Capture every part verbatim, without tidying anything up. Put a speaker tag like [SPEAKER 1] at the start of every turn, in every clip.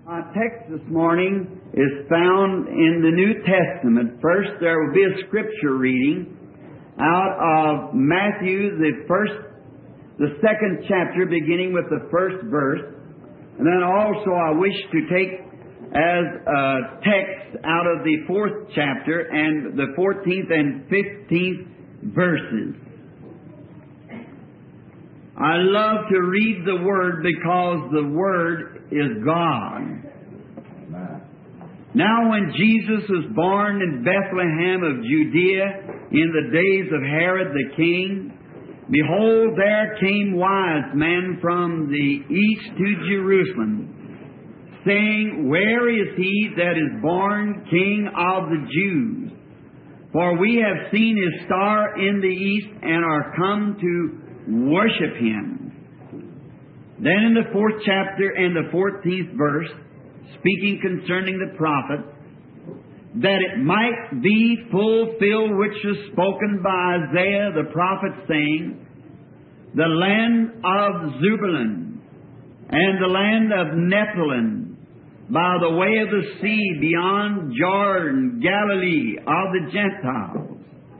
[SPEAKER 1] Our text this morning is found in the New Testament. First, there will be a scripture reading out of Matthew, the first, the second chapter, beginning with the first verse. And then also I wish to take as a text out of the fourth chapter and the fourteenth and fifteenth verses. I love to read the Word because the Word is God. Now when Jesus was born in Bethlehem of Judea in the days of Herod the king, behold, there came wise men from the east to Jerusalem, saying, Where is he that is born King of the Jews? For we have seen his star in the east and are come to worship him. Then in the fourth chapter and the fourteenth verse, speaking concerning the prophet, that it might be fulfilled which was spoken by Isaiah the prophet, saying, The land of Zebulun and the land of Nephilim, by the way of the sea beyond Jordan, Galilee of the Gentiles.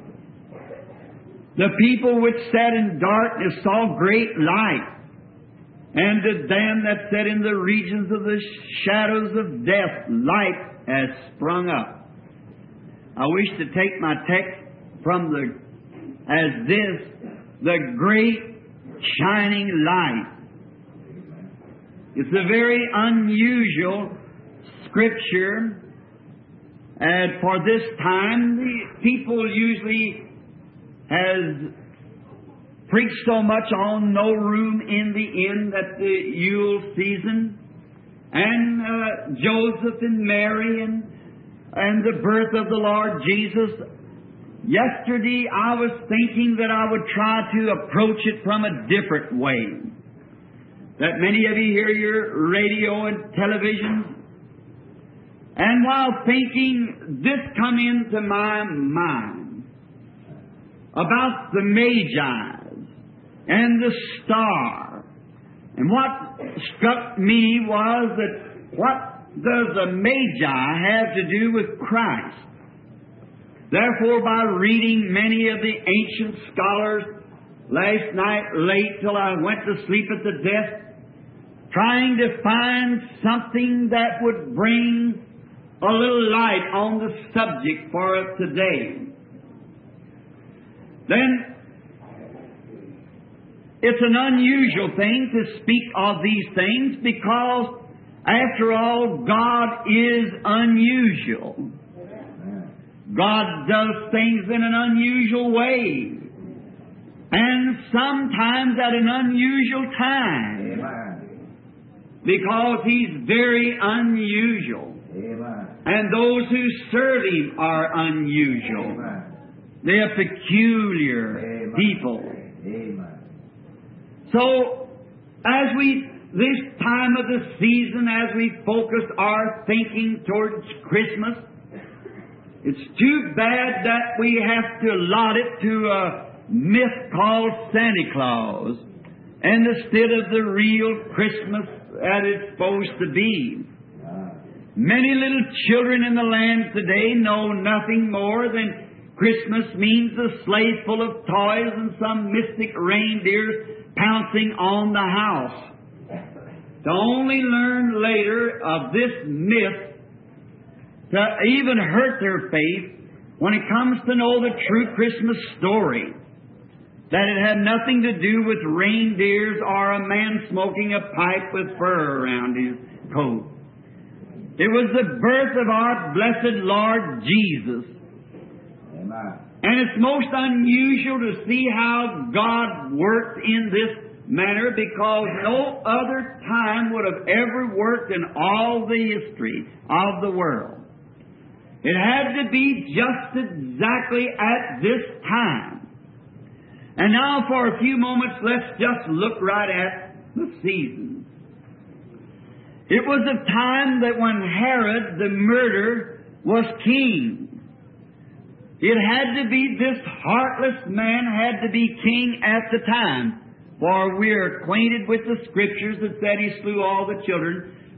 [SPEAKER 1] The people which sat in darkness saw great light, and to them that sat in the regions of the shadows of death, light has sprung up. I wish to take my text from the, as this, the great shining light. It's a very unusual scripture, and for this time, the people usually has preached so much on no room in the inn at the Yule season, and uh, Joseph and Mary and, and the birth of the Lord Jesus. Yesterday I was thinking that I would try to approach it from a different way. That many of you hear your radio and television. And while thinking, this come into my mind about the Magi and the star. And what struck me was that what does the Magi have to do with Christ? Therefore, by reading many of the ancient scholars last night late till I went to sleep at the desk, trying to find something that would bring a little light on the subject for today, then it's an unusual thing to speak of these things because, after all, God is unusual. God does things in an unusual way, and sometimes at an unusual time, because He's very unusual. And those who serve Him are unusual. They are peculiar people. So, as we, this time of the season, as we focus our thinking towards Christmas, it's too bad that we have to allot it to a myth called Santa Claus, and instead of the real Christmas that it's supposed to be. Many little children in the land today know nothing more than Christmas means a sleigh full of toys and some mystic reindeer pouncing on the house. To only learn later of this myth to even hurt their faith when it comes to know the true Christmas story. That it had nothing to do with reindeers or a man smoking a pipe with fur around his coat. It was the birth of our blessed Lord Jesus. Amen. And it's most unusual to see how God worked in this manner, because no other time would have ever worked in all the history of the world. It had to be just exactly at this time. And now for a few moments, let's just look right at the season. It was a time that when Herod the murderer was king. It had to be, this heartless man had to be king at the time. For we are acquainted with the Scriptures that said he slew all the children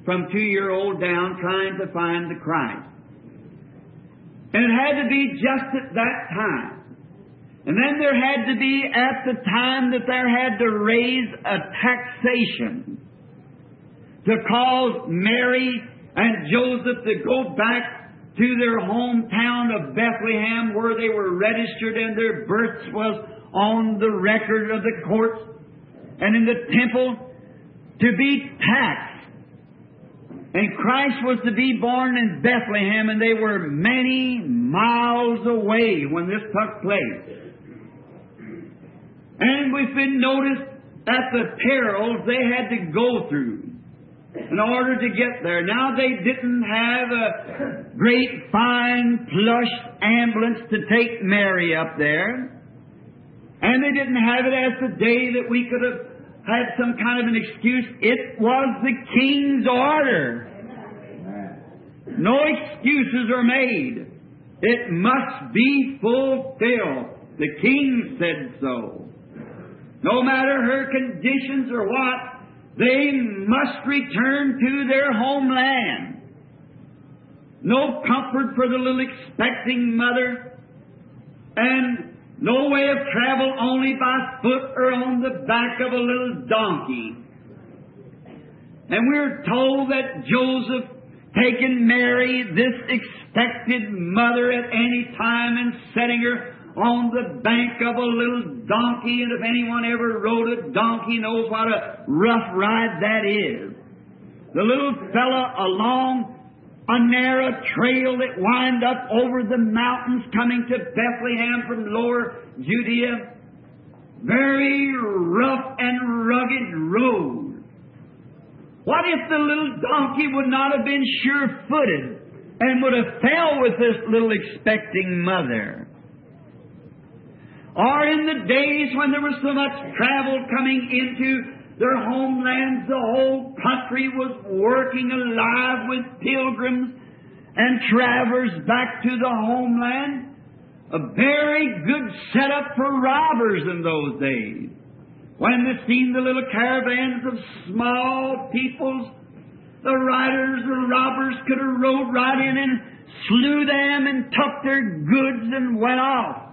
[SPEAKER 1] from two-year-old down trying to find the Christ. And it had to be just at that time. And then there had to be at the time that there had to raise a taxation to cause Mary and Joseph to go back to their hometown of Bethlehem where they were registered and their births was on the record of the courts and in the temple to be taxed. And Christ was to be born in Bethlehem, and they were many miles away when this took place. And we've been noticed at the perils they had to go through in order to get there. Now, they didn't have a great, fine, plush ambulance to take Mary up there. And they didn't have it as the day that we could have had some kind of an excuse. It was the king's order. No excuses are made. It must be fulfilled. The king said so. No matter her conditions or what, they must return to their homeland. No comfort for the little expecting mother, and no way of travel, only by foot or on the back of a little donkey. And we're told that Joseph, taking Mary, this expected mother, at any time and setting her on the bank of a little donkey, and if anyone ever rode a donkey knows what a rough ride that is. The little fella along a narrow trail that wind up over the mountains coming to Bethlehem from lower Judea. Very rough and rugged road. What if the little donkey would not have been sure-footed and would have fell with this little expecting mother? Or in the days when there was so much travel coming into their homelands, the whole country was working alive with pilgrims and travelers back to the homeland. A very good setup for robbers in those days. When they seen the little caravans of small peoples, the riders, the robbers could have rode right in and slew them and took their goods and went off.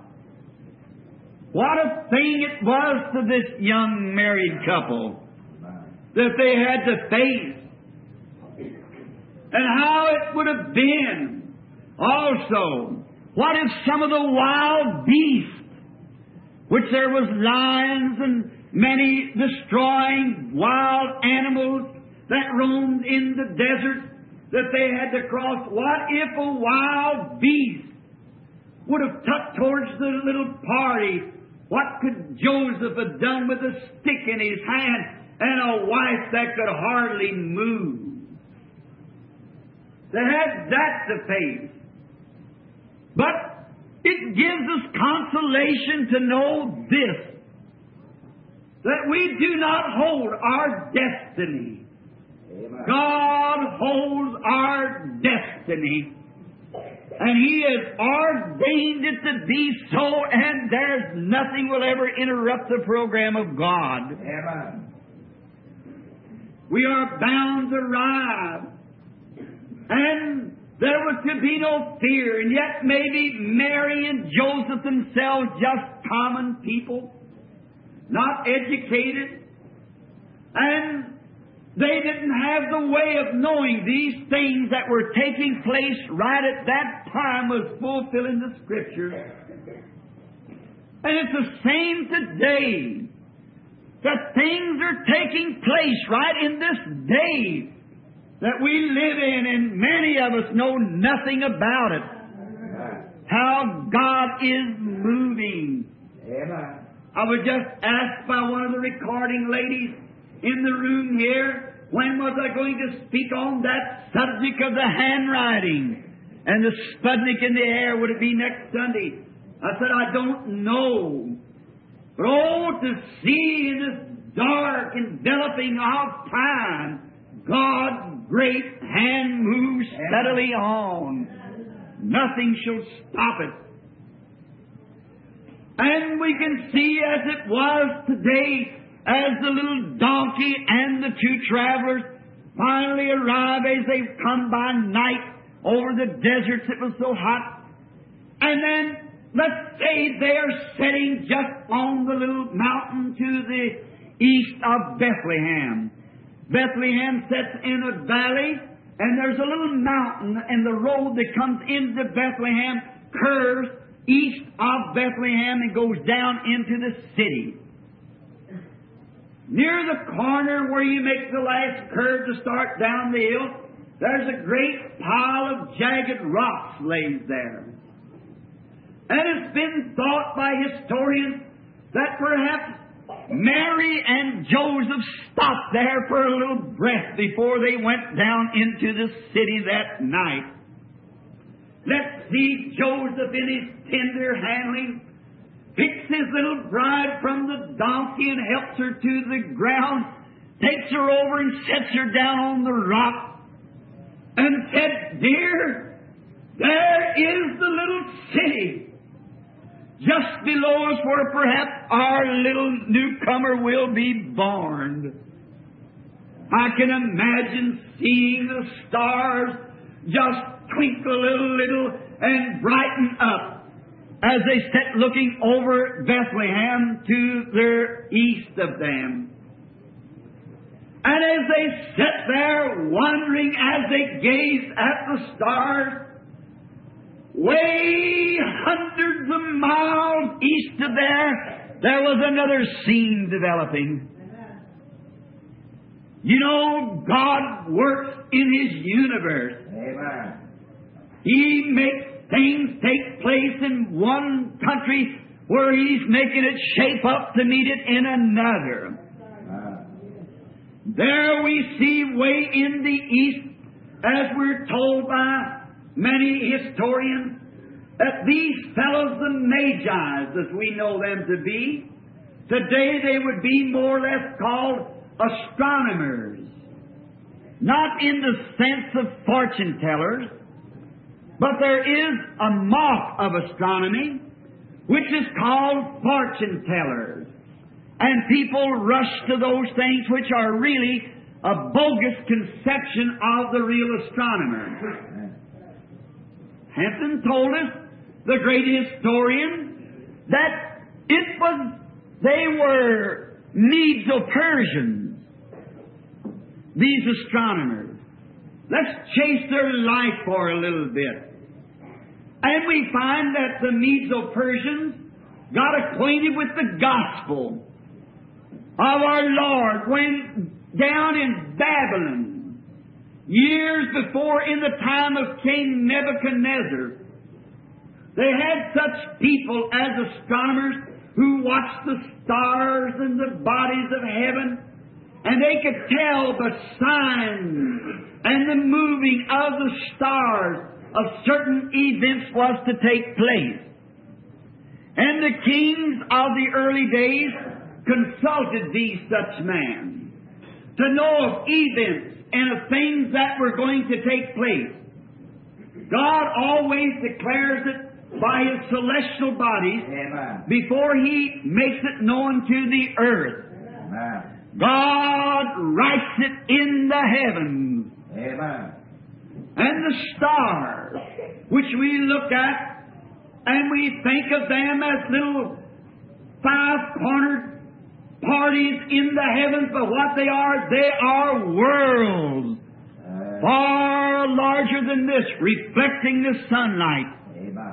[SPEAKER 1] What a thing it was to this young married couple that they had to face. And how it would have been also. What if some of the wild beasts, which there was lions and many destroying wild animals that roamed in the desert that they had to cross, what if a wild beast would have tucked towards the little party? What could Joseph have done with a stick in his hand and a wife that could hardly move? They had that to face. But it gives us consolation to know this, that we do not hold our destiny. Amen. God holds our destiny. And He has ordained it to be so, and there's nothing will ever interrupt the program of God. Amen. We are bound to rise. And there was to be no fear. And yet maybe Mary and Joseph themselves, just common people, not educated, and they didn't have the way of knowing these things that were taking place right at that time was fulfilling the Scriptures. And it's the same today. That things are taking place right in this day that we live in, and many of us know nothing about it. How God is moving. Amen. I was just asked by one of the recording ladies in the room here, when was I going to speak on that subject of the handwriting and the Sputnik in the air? Would it be next Sunday? I said, I don't know. But oh, to see in this dark enveloping of time, God's great hand moves steadily on. Nothing shall stop it. And we can see as it was today, as the little donkey and the two travelers finally arrive as they come by night over the deserts. It was so hot. And then, let's say they're sitting just on the little mountain to the east of Bethlehem. Bethlehem sits in a valley, and there's a little mountain, and the road that comes into Bethlehem curves east of Bethlehem and goes down into the city. Near the corner where you make the last curve to start down the hill, there's a great pile of jagged rocks laid there. And it's been thought by historians that perhaps Mary and Joseph stopped there for a little breath before they went down into the city that night. Let's see Joseph in his tender handling picks his little bride from the donkey and helps her to the ground, takes her over and sets her down on the rock, and said, "Dear, there is the little city just below us where perhaps our little newcomer will be born." I can imagine seeing the stars just twinkle a little, little and brighten up as they sit looking over Bethlehem to their east of them. And as they sit there wondering as they gaze at the stars, way hundreds of miles east of there, there was another scene developing. You know, God works in His universe.
[SPEAKER 2] Amen.
[SPEAKER 1] He makes things take place in one country where He's making it shape up to meet it in another. There we see way in the east, as we're told by many historians, that these fellows, the Magi, as we know them to be, today they would be more or less called astronomers. Not in the sense of fortune tellers, but there is a mock of astronomy which is called fortune tellers. And people rush to those things which are really a bogus conception of the real astronomer. Hampton told us, the great historian, that it was, they were Medo-Persians, these astronomers. Let's chase their life for a little bit. And we find that the Medo-Persians got acquainted with the gospel of our Lord when down in Babylon, years before, in the time of King Nebuchadnezzar, they had such people as astronomers who watched the stars and the bodies of heaven, and they could tell the signs and the moving of the stars of certain events was to take place. And the kings of the early days consulted these such men to know of events and of things that were going to take place. God always declares it by His celestial bodies.
[SPEAKER 2] Amen.
[SPEAKER 1] Before He makes it known to the earth.
[SPEAKER 2] Amen.
[SPEAKER 1] God writes it in the heavens.
[SPEAKER 2] Amen.
[SPEAKER 1] And the stars, which we look at, and we think of them as little five-cornered parties in the heavens, but what they are, they are worlds,
[SPEAKER 2] Uh,
[SPEAKER 1] far larger than this, reflecting the sunlight.
[SPEAKER 2] Amen.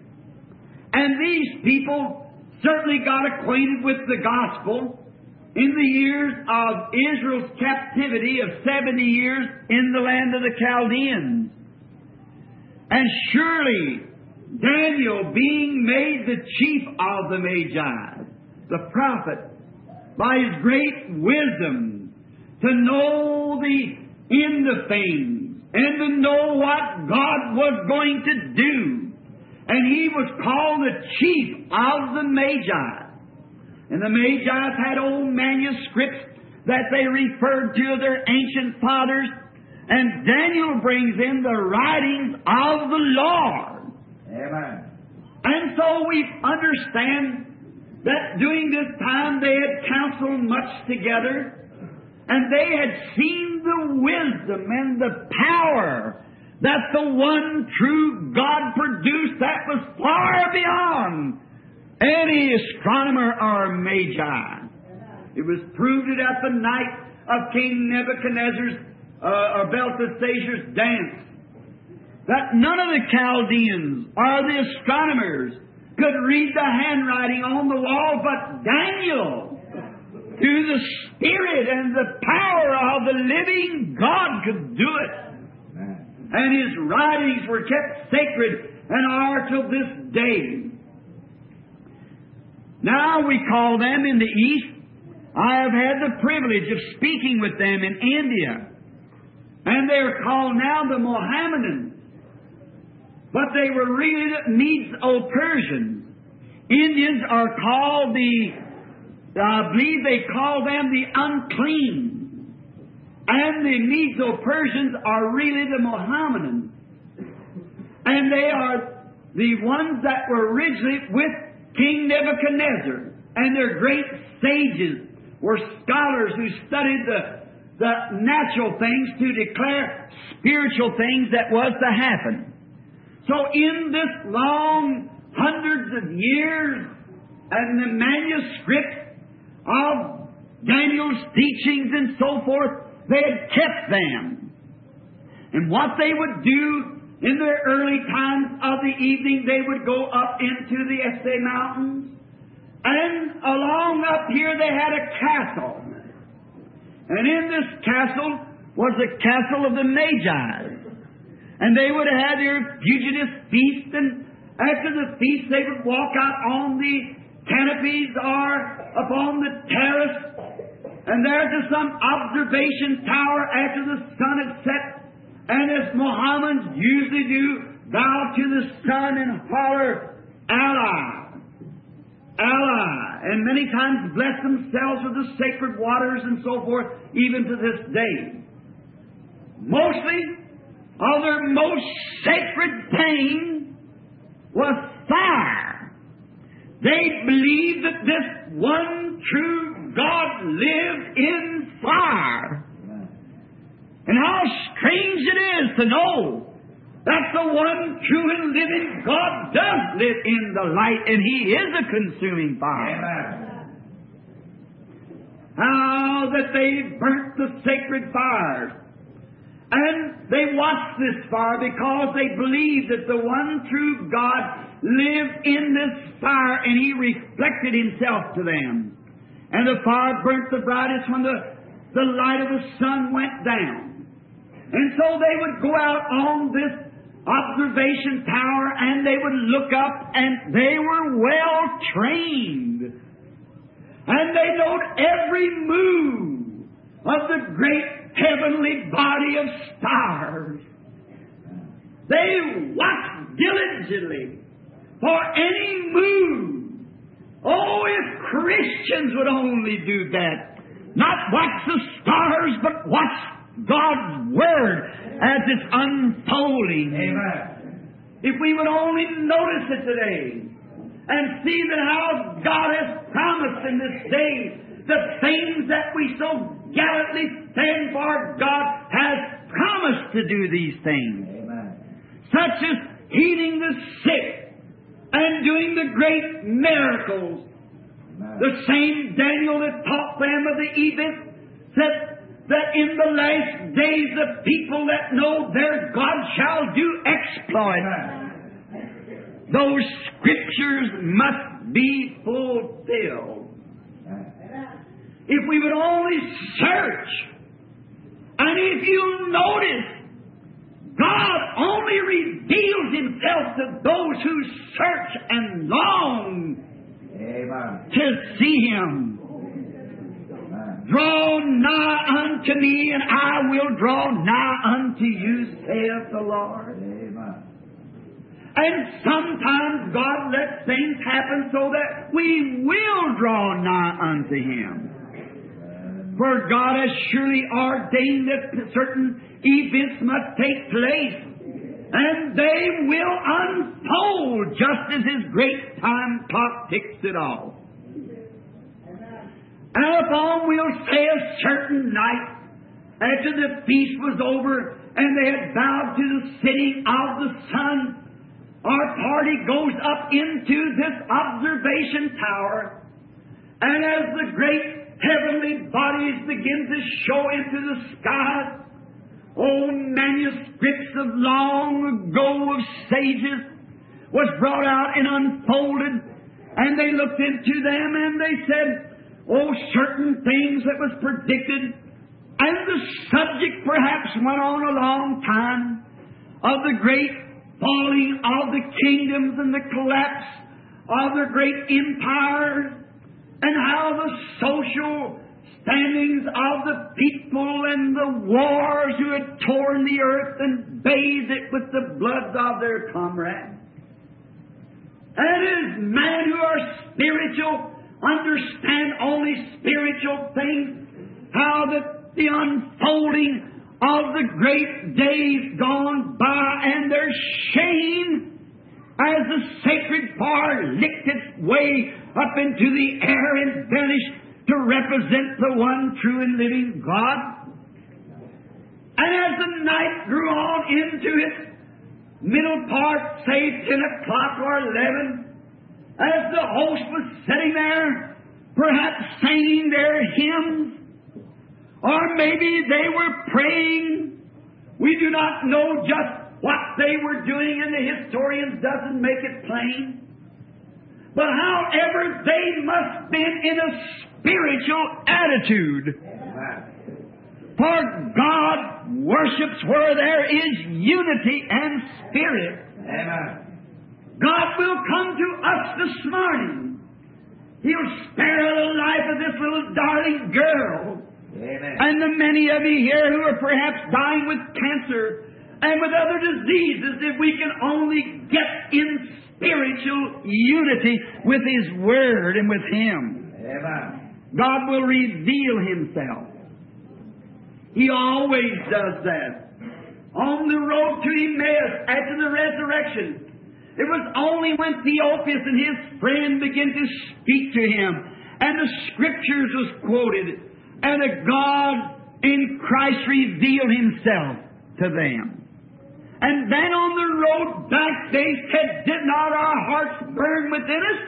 [SPEAKER 1] And these people certainly got acquainted with the gospel in the years of Israel's captivity of seventy years in the land of the Chaldeans. And surely Daniel, being made the chief of the Magi, the prophet, by his great wisdom, to know the end of things and to know what God was going to do. And he was called the chief of the Magi. And the Magi had old manuscripts that they referred to their ancient fathers. And Daniel brings in the writings of the Lord.
[SPEAKER 2] Amen.
[SPEAKER 1] And so we understand that during this time they had counseled much together, and they had seen the wisdom and the power that the one true God produced that was far beyond any astronomer or magi. It was proved at the night of King Nebuchadnezzar's uh, or Belteshazzar's dance that none of the Chaldeans or the astronomers could read the handwriting on the wall, but Daniel, through the Spirit and the power of the living God, could do it. And his writings were kept sacred and are till this day. Now we call them in the East. I have had the privilege of speaking with them in India. And they are called now the Mohammedans. But they were really the Medo-Persians. Indians are called the, I believe they call them the unclean. And the Medo-Persians are really the Mohammedans. And they are the ones that were originally with King Nebuchadnezzar. And their great sages were scholars who studied the, the natural things to declare spiritual things that was to happen. So in this long hundreds of years and the manuscript of Daniel's teachings and so forth, they had kept them. And what they would do in their early times of the evening, they would go up into the Essay Mountains. And along up here they had a castle. And in this castle was the castle of the Magi. And they would have had their fugitive feast, and after the feast they would walk out on the canopies or upon the terrace, and there's some observation tower after the sun had set, and as Mohammedans usually do, bow to the sun and holler, Allah, Allah, and many times bless themselves with the sacred waters and so forth, even to this day. Mostly, of their most sacred thing was fire. They believed that this one true God lived in fire. And how strange it is to know that the one true and living God does live in the light, and He is a consuming fire. Amen. How that they burnt the sacred fires. And they watched this fire because they believed that the one true God lived in this fire, and He reflected Himself to them. And the fire burnt the brightest when the, the light of the sun went down. And so they would go out on this observation tower, and they would look up, and they were well trained. And they knowed every move of the great heavenly body of stars. They watched diligently for any move. Oh, if Christians would only do that. Not watch the stars, but watch God's Word as it's unfolding. Amen. If we would only notice it today and see that how God has promised in this day the things that we so gallantly stand for, God has promised to do these things. Amen. Such as healing the sick and doing the great miracles. Amen. The same Daniel that taught them of the event said that in the last days the people that know their God shall do exploits. Amen. Those scriptures must be fulfilled. If we would only search, and if you notice, God only reveals Himself to those who search and long Amen. To see Him. Amen. Draw nigh unto me, and I will draw nigh unto you, saith the Lord. Amen. And sometimes God lets things happen so that we will draw nigh unto Him. For God has surely ordained that certain events must take place, and they will unfold just as His great time clock ticks it off. And upon, we'll say, a certain night, after the feast was over and they had bowed to the setting of the sun, our party goes up into this observation tower. And as the great heavenly bodies begin to show into the sky, old manuscripts of long ago of sages was brought out and unfolded, and they looked into them and they said, oh, certain things that was predicted, and the subject perhaps went on a long time of the great falling of the kingdoms and the collapse of the great empires, and how the social standings of the people and the wars who had torn the earth and bathed it with the bloods of their comrades. And as men who are spiritual understand only spiritual things, how that the unfolding of the great days gone by and their shame as the sacred fire licked its way up into the air and vanished to represent the one true and living God. And as the night grew on into its middle part, say ten o'clock or eleven, as the host was sitting there, perhaps singing their hymns, or maybe they were praying. We do not know just what they were doing, and the historians doesn't make it plain. But however, they must have been in a spiritual attitude. For God worships where there is unity and spirit.
[SPEAKER 2] Amen.
[SPEAKER 1] God will come to us this morning. He'll spare the life of this little darling girl.
[SPEAKER 2] Amen.
[SPEAKER 1] And the many of you here who are perhaps dying with cancer and with other diseases, if we can only get in spiritual unity with His Word and with Him.
[SPEAKER 2] Amen.
[SPEAKER 1] God will reveal Himself. He always does that. On the road to Emmaus after the resurrection, it was only when Theophilus and his friend began to speak to him, and the Scriptures was quoted, and that God in Christ revealed Himself to them. And then on the road back they said, did not our hearts burn within us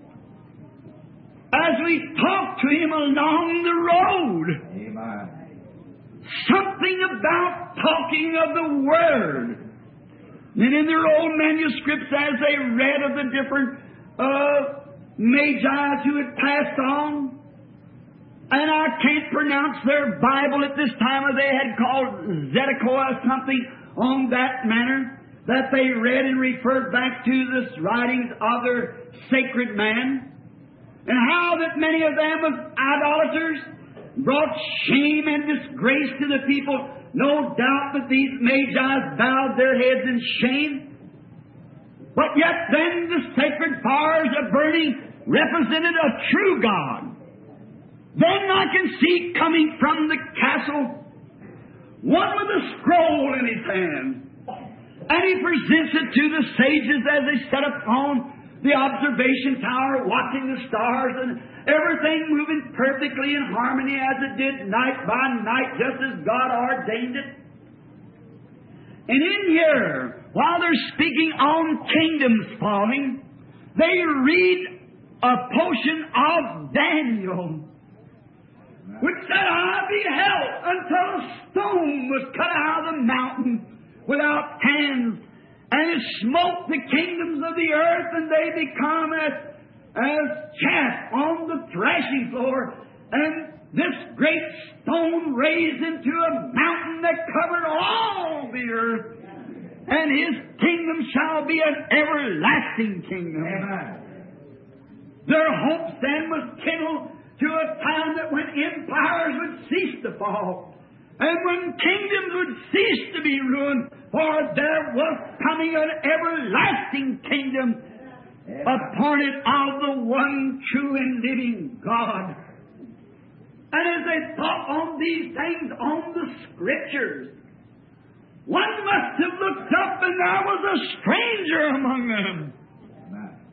[SPEAKER 1] as we talked to Him along the road?
[SPEAKER 2] Amen.
[SPEAKER 1] Something about talking of the Word. And in their old manuscripts, as they read of the different uh, magi who had passed on, and I can't pronounce their Bible at this time, or they had called Zedekiah something on that manner, that they read and referred back to the writings of their sacred man, and how that many of them of idolaters brought shame and disgrace to the people. No doubt that these magi bowed their heads in shame. But yet then the sacred fires of burning represented a true God. Then I can see coming from the castle one with a scroll in his hand. And he presents it to the sages as they set upon the observation tower, watching the stars and everything moving perfectly in harmony as it did night by night, just as God ordained it. And in here, while they're speaking on kingdoms falling, they read a portion of Daniel, which said, I beheld until a stone was cut out of the mountain without hands, and it smote the kingdoms of the earth, and they become as, as chaff on the threshing floor. And this great stone raised into a mountain that covered all the earth, and His kingdom shall be an everlasting kingdom.
[SPEAKER 2] Amen.
[SPEAKER 1] Their hopes then was kindled to a time that when empires would cease to fall, and when kingdoms would cease to be ruined, for there was coming an everlasting kingdom appointed of the one true and living God. And as they thought on these things, on the Scriptures, one must have looked up and there was a stranger among them.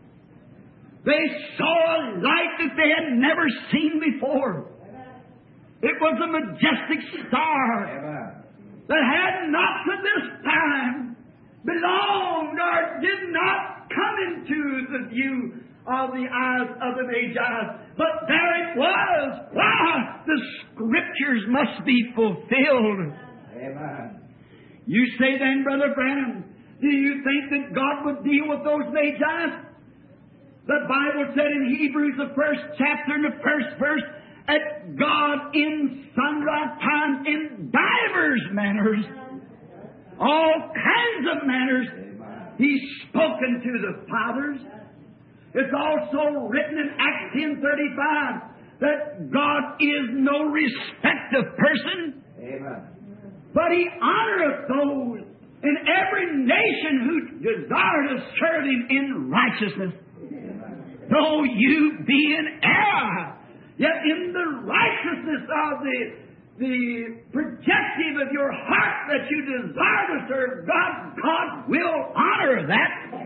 [SPEAKER 1] They saw a light that they had never seen before. It was a majestic star
[SPEAKER 2] Amen.
[SPEAKER 1] that had not to this time belonged or did not come into the view of the eyes of the Magi. But there it was. Why? The Scriptures must be fulfilled.
[SPEAKER 2] Amen.
[SPEAKER 1] You say then, Brother Branham, do you think that God would deal with those Magi? The Bible said in Hebrews, the first chapter and the first verse, that God in sundry times, in divers manners, all kinds of manners, He's spoken to the fathers. It's also written in Acts ten thirty-five that God is no respect of person,
[SPEAKER 2] Amen.
[SPEAKER 1] but He honoreth those in every nation who desire to serve Him in righteousness. Though you be in error, yet in the righteousness of the, the projective of your heart that you desire to serve God, God will honor that.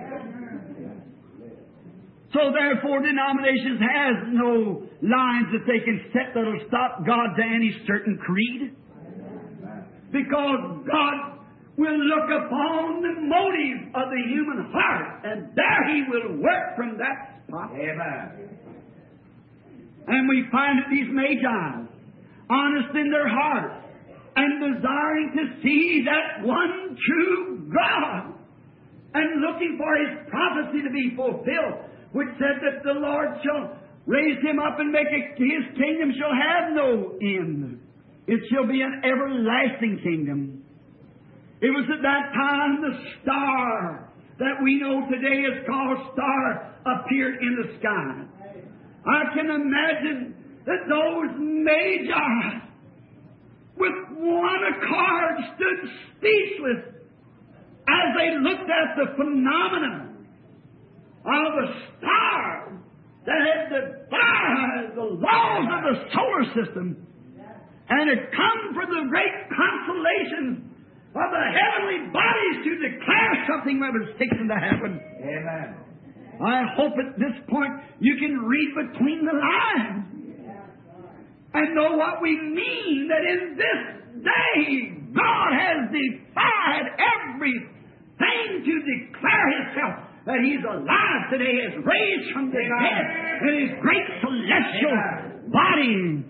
[SPEAKER 1] So therefore, denominations has no lines that they can set that will stop God to any certain creed. Because God will look upon the motive of the human heart, and there He will work from that spot.
[SPEAKER 2] Amen.
[SPEAKER 1] And we find that these Magi, honest in their heart, and desiring to see that one true God, and looking for His prophecy to be fulfilled, which said that the Lord shall raise Him up and make it, His kingdom shall have no end. It shall be an everlasting kingdom. It was at that time the star that we know today is called star appeared in the sky. I can imagine that those Magi with one accord stood speechless as they looked at the phenomenon of a star that had defied the laws of the solar system and had come for the great consolation of the heavenly bodies to declare something that was fixing to happen.
[SPEAKER 2] Amen.
[SPEAKER 1] I hope at this point you can read between the lines and know what we mean, that in this day God has defied everything to declare Himself that He's alive today, is raised from the dead in His great celestial body.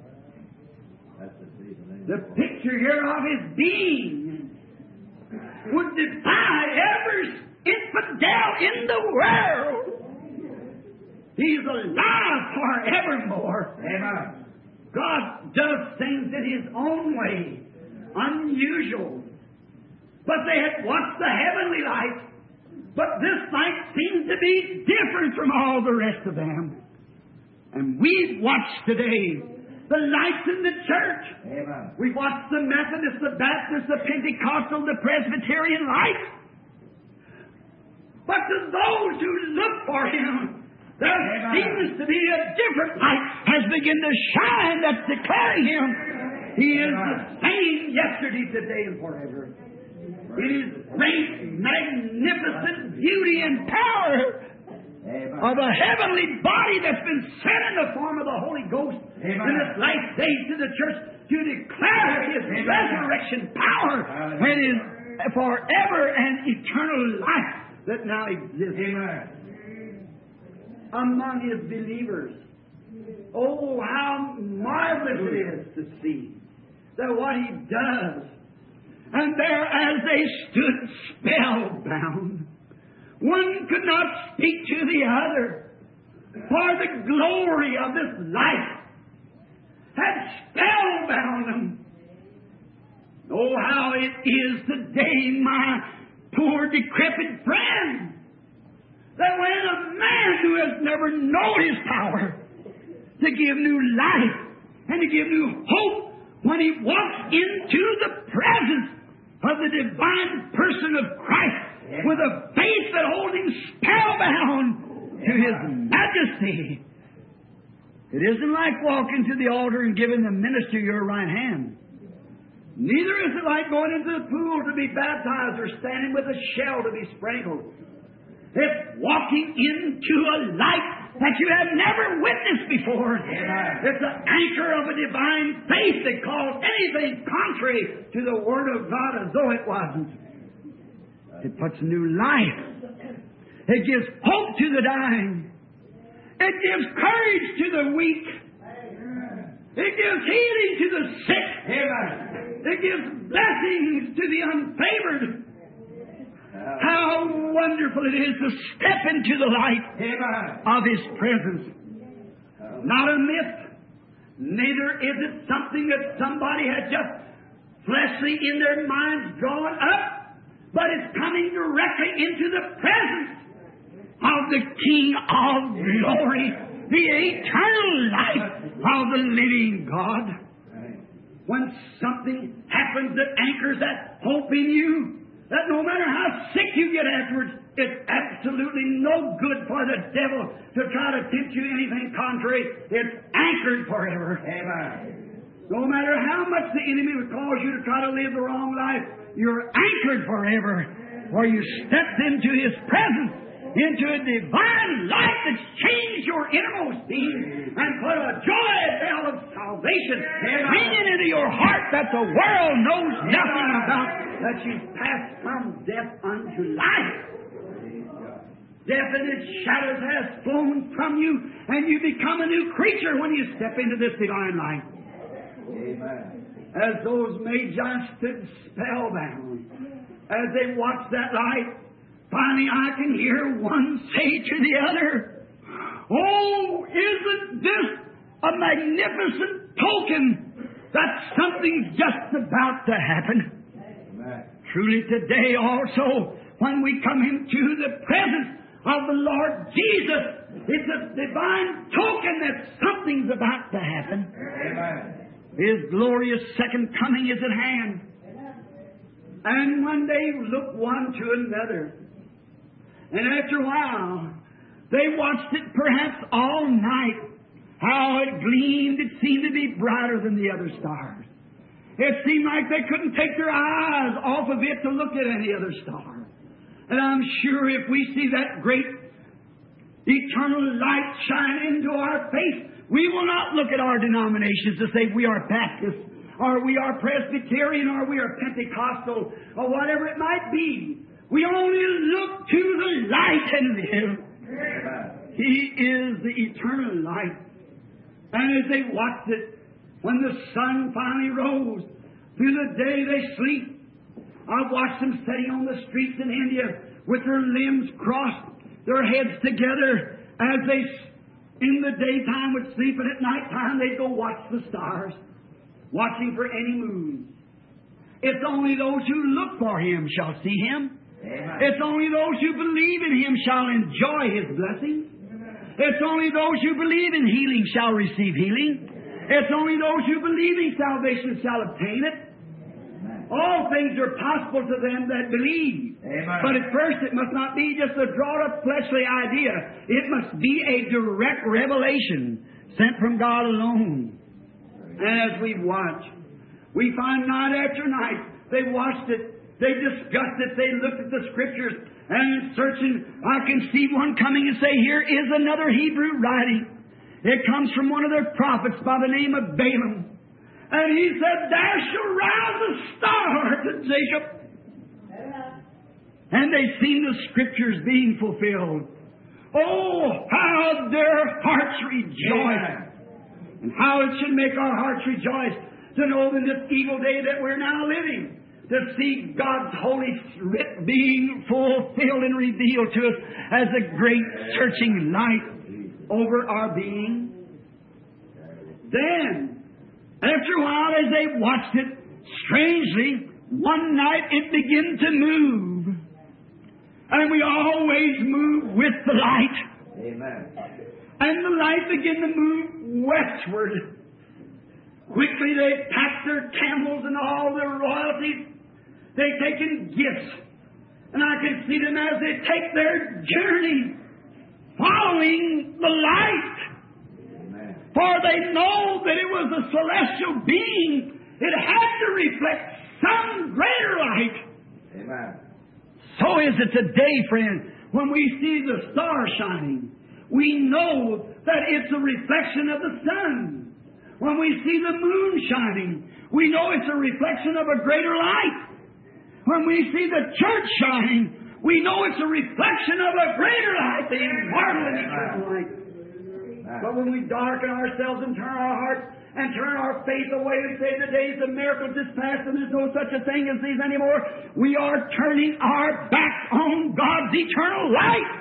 [SPEAKER 1] The picture here of His being would defy every infidel in the world. He's alive forevermore.
[SPEAKER 2] Amen.
[SPEAKER 1] God does things in His own way, unusual. But they had watched the heavenly light. But this light seems to be different from all the rest of them. And we've watched today the lights in the church.
[SPEAKER 2] Amen.
[SPEAKER 1] We've watched the Methodist, the Baptist, the Pentecostal, the Presbyterian light. But to those who look for Him, there Amen. Seems to be a different light has begun to shine that's declaring Him. He is Amen. The same yesterday, today, and forever. In His great, magnificent beauty and power Amen. Of a heavenly body that's been sent in the form of the Holy Ghost Amen. In this last days to the church to declare His Amen. Resurrection power Amen. And His forever and eternal life that now exists Amen. Among His believers. Oh, how marvelous it is to see that what He does. And there, as they stood spellbound, one could not speak to the other, for the glory of this life had spellbound them. Oh, how it is today, my poor decrepit friend, that when a man who has never known His power to give new life and to give new hope, when he walks into the presence of the divine person of Christ yeah. with a faith that holds him spellbound yeah. to His majesty. It isn't like walking to the altar and giving the minister your right hand. Neither is it like going into the pool to be baptized or standing with a shell to be sprinkled. It's walking into a light that you have never witnessed before.
[SPEAKER 2] Amen.
[SPEAKER 1] It's the anchor of a divine faith that calls anything contrary to the Word of God as though it wasn't. It puts new life. It gives hope to the dying. It gives courage to the weak. It gives healing to the sick.
[SPEAKER 2] Amen.
[SPEAKER 1] It gives blessings to the unfavored. How wonderful it is to step into the light
[SPEAKER 2] Amen.
[SPEAKER 1] of His presence. Not a myth. Neither is it something that somebody has just fleshly in their minds drawn up, but it's coming directly into the presence of the King of glory, the eternal life of the living God. When something happens that anchors that hope in you, that no matter how sick you get afterwards, it's absolutely no good for the devil to try to tempt you anything contrary. It's anchored forever.
[SPEAKER 2] Amen.
[SPEAKER 1] No matter how much the enemy would cause you to try to live the wrong life, you're anchored forever, for you stepped into His presence, into a divine light that's changed your innermost being and put a joy bell of salvation ringing into your heart that the world knows nothing about, that you've passed from death unto life. Death and its shadows has flown from you, and you become a new creature when you step into this divine light.
[SPEAKER 2] Amen.
[SPEAKER 1] As those magi stood spellbound, as they watched that light, finally I can hear one say to the other, "Oh, isn't this a magnificent token that something's just about to happen?"
[SPEAKER 2] Amen.
[SPEAKER 1] Truly today also, when we come into the presence of the Lord Jesus, it's a divine token that something's about to happen.
[SPEAKER 2] Amen.
[SPEAKER 1] His glorious second coming is at hand. And when they look one to another, and after a while, they watched it perhaps all night, how it gleamed, it seemed to be brighter than the other stars. It seemed like they couldn't take their eyes off of it to look at any other star. And I'm sure if we see that great eternal light shine into our face, we will not look at our denominations to say we are Baptist, or we are Presbyterian, or we are Pentecostal, or whatever it might be. We only look to the light and live.
[SPEAKER 2] Amen.
[SPEAKER 1] He is the eternal light. And as they watched it, when the sun finally rose, through the day they sleep. I've watched them sitting on the streets in India with their limbs crossed, their heads together, as they in the daytime would sleep, and at night time they'd go watch the stars, watching for any moon. It's only those who look for Him shall see Him.
[SPEAKER 2] Amen.
[SPEAKER 1] It's only those who believe in Him shall enjoy His blessings. It's only those who believe in healing shall receive healing. It's only those who believe in salvation shall obtain it. All things are possible to them that believe.
[SPEAKER 2] Amen.
[SPEAKER 1] But at first it must not be just a drawn-up fleshly idea. It must be a direct revelation sent from God alone. And as we watch, we find night after night, they watched it, they discussed it, they looked at the Scriptures, and in searching, I can see one coming and say, here is another Hebrew writing. It comes from one of their prophets by the name of Balaam. And he said, there shall rise a star to Jacob. And they seen the Scriptures being fulfilled. Oh, how their hearts rejoice. And how it should make our hearts rejoice to know in this evil day that we're now living, to see God's Holy Writ being fulfilled and revealed to us as a great searching light over our being. Then, after a while, as they watched it, strangely, one night it began to move. And we always move with the light.
[SPEAKER 2] Amen.
[SPEAKER 1] And the light began to move westward. Quickly they packed their camels and all their royalties. They taken gifts. And I can see them as they take their journey, following the light. For they know that it was a celestial being. It had to reflect some greater light.
[SPEAKER 2] Amen.
[SPEAKER 1] So is it today, friend, when we see the star shining. we know that it's a reflection of the sun. When we see the moon shining, we know it's a reflection of a greater light. When we see the church shining, we know it's a reflection of a greater light, the immortal and eternal light. But when we darken ourselves and turn our hearts and turn our faith away and say the days of miracles is past and there's no such a thing as these anymore, we are turning our backs on God's eternal light.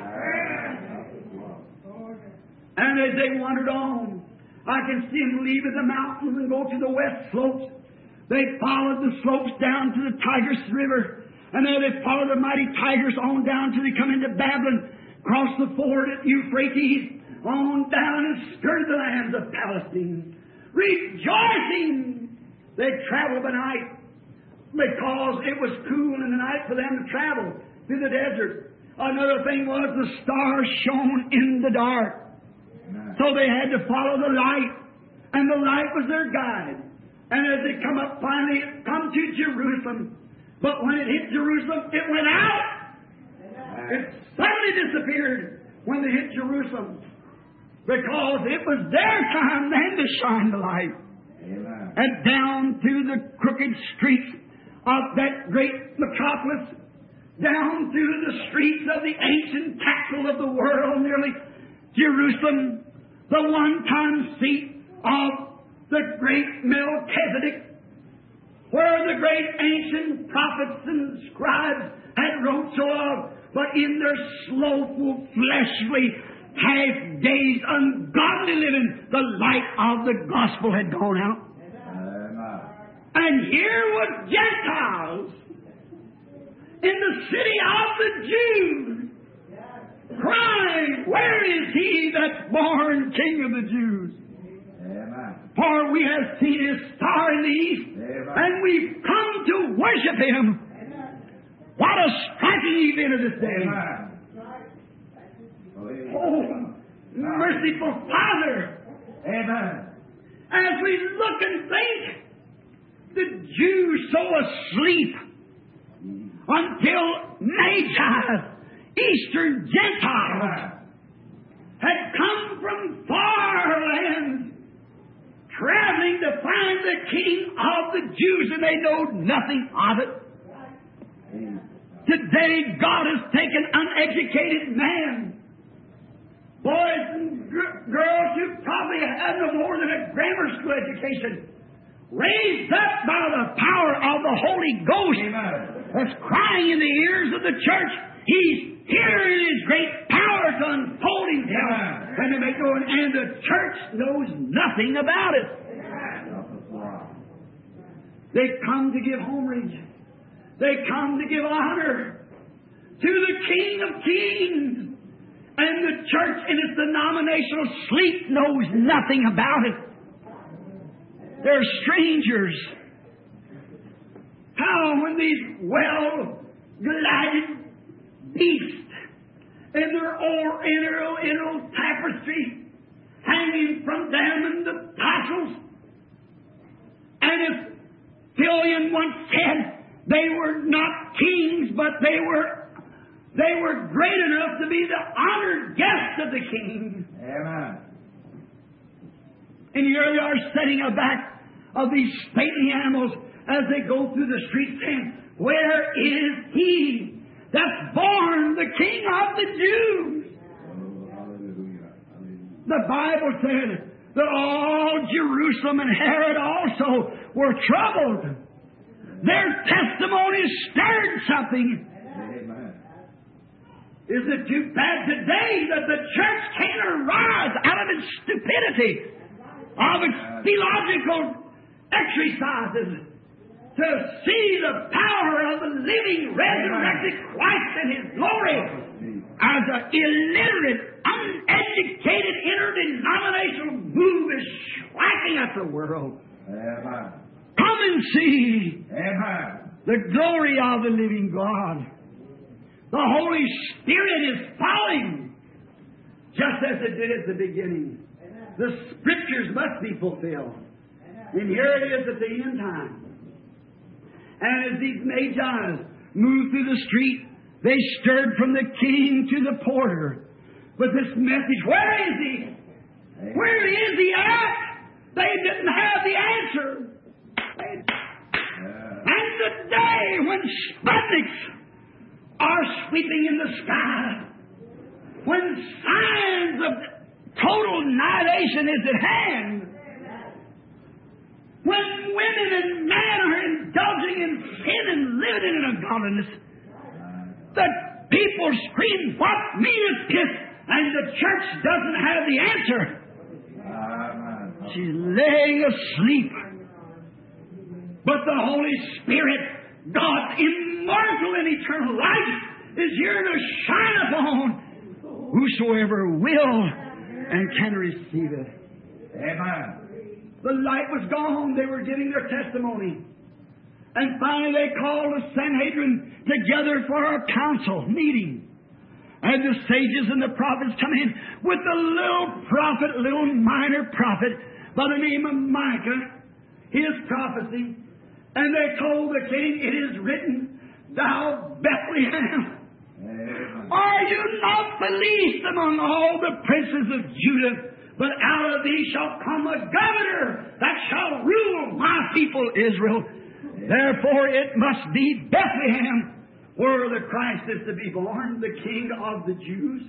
[SPEAKER 1] And as they wandered on, I can see them leaving the mountains and go to the west slopes. They followed the slopes down to the Tigris River. And then they followed the mighty Tigris on down till they come into Babylon, cross the ford at Euphrates, on down and skirted the lands of Palestine. Rejoicing! They traveled by night because it was cool in the night for them to travel through the desert. Another thing was the stars shone in the dark. So they had to follow the light, and the light was their guide. And as they come up, finally come to Jerusalem. But when it hit Jerusalem, it went out. It suddenly disappeared when they hit Jerusalem. Because it was their time then to shine the light. Amen. And down through the crooked streets of that great metropolis, down through the streets of the ancient capital of the world, nearly Jerusalem, the one-time seat of the great Melchizedek, where the great ancient prophets and scribes had wrote so of, but in their slothful, fleshly, half-dazed, ungodly living, the light of the gospel had gone out. Amen. And here were Gentiles in the city of the Jews, crying, "Where is he that's born King of the Jews? Amen. For we have seen his star in the east, Amen. And we've come to worship him." Amen. What a striking event of this day! Amen. Oh, merciful Father! Amen. As we look and think, the Jews so asleep until Magi, Eastern Gentiles, had come from far lands, traveling to find the King of the Jews, and they know nothing of it. Today, God has taken uneducated man, boys and gr- girls who probably had no more than a grammar school education, raised up by the power of the Holy Ghost, Amen. That's crying in the ears of the church. He's here in His great power to unfold Himself, Amen. And to make known, and the church knows nothing about it. Amen. They come to give homage. They come to give honor to the King of Kings. And the church in its denominational sleep knows nothing about it. They're strangers. How when these well-glided beasts in their old inner, inner tapestry hanging from them and the apostles, and as Philion once said, they were not kings, but they were They were great enough to be the honored guests of the King. Amen. And here they are sitting aback of these stately animals as they go through the streets saying, "Where is He that's born the King of the Jews?" The Bible said that all Jerusalem and Herod also were troubled. Their testimonies stirred something. Is it too bad today that the church can't arise out of its stupidity, of its theological exercises, to see the power of the living, resurrected Christ in His glory as an illiterate, uneducated, interdenominational move is striking at the world? Amen. Come and see Amen. The glory of the living God. The Holy Spirit is falling, just as it did at the beginning. Amen. The Scriptures must be fulfilled. Amen. And here it is at the end time. And as these Magi moved through the street, they stirred from the king to the porter. with this message. Where is He? Where is He at? They didn't have the answer. They- And today, when Sputniks are sweeping in the sky, when signs of total annihilation is at hand, when women and men are indulging in sin and living in ungodliness, the people scream, "What meaneth this?" And the church doesn't have the answer. She's laying asleep. But the Holy Spirit, God's immortal and eternal light, is here to shine upon whosoever will and can receive it.
[SPEAKER 2] Amen.
[SPEAKER 1] The light was gone. They were giving their testimony. And finally they called the Sanhedrin together for a council meeting. And the sages and the prophets come in with the little prophet, little minor prophet by the name of Micah, his prophecy. And they told the king, "It is written, Thou Bethlehem, are you not the least among all the princes of Judah? But out of thee shall come a governor that shall rule my people Israel. Therefore it must be Bethlehem, where the Christ is to be born, the King of the Jews."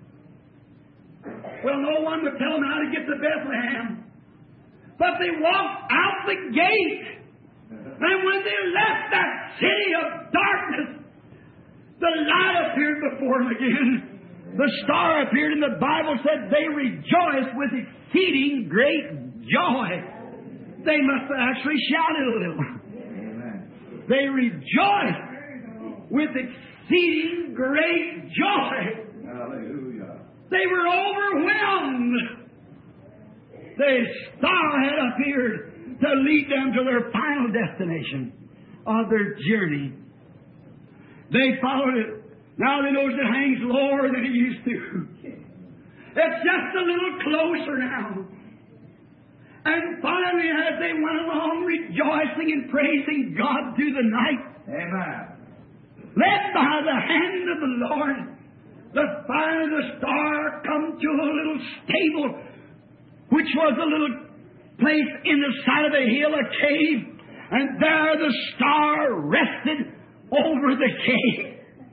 [SPEAKER 1] Well, no one would tell them how to get to Bethlehem. But they walked out the gate. And when they left that city of darkness, the light appeared before them again. The star appeared, and the Bible said they rejoiced with exceeding great joy. They must have actually shouted a little. Amen. They rejoiced with exceeding great joy.
[SPEAKER 2] Hallelujah.
[SPEAKER 1] They were overwhelmed. The star had appeared to lead them to their final destination of their journey. They followed it. Now they know it hangs lower than it used to. It's just a little closer now. And finally, as they went along rejoicing and praising God through the night,
[SPEAKER 2] Amen.
[SPEAKER 1] led by the hand of the Lord, the finally the star come to a little stable, which was a little place in the side of the hill, a cave, and there the star rested over the cave.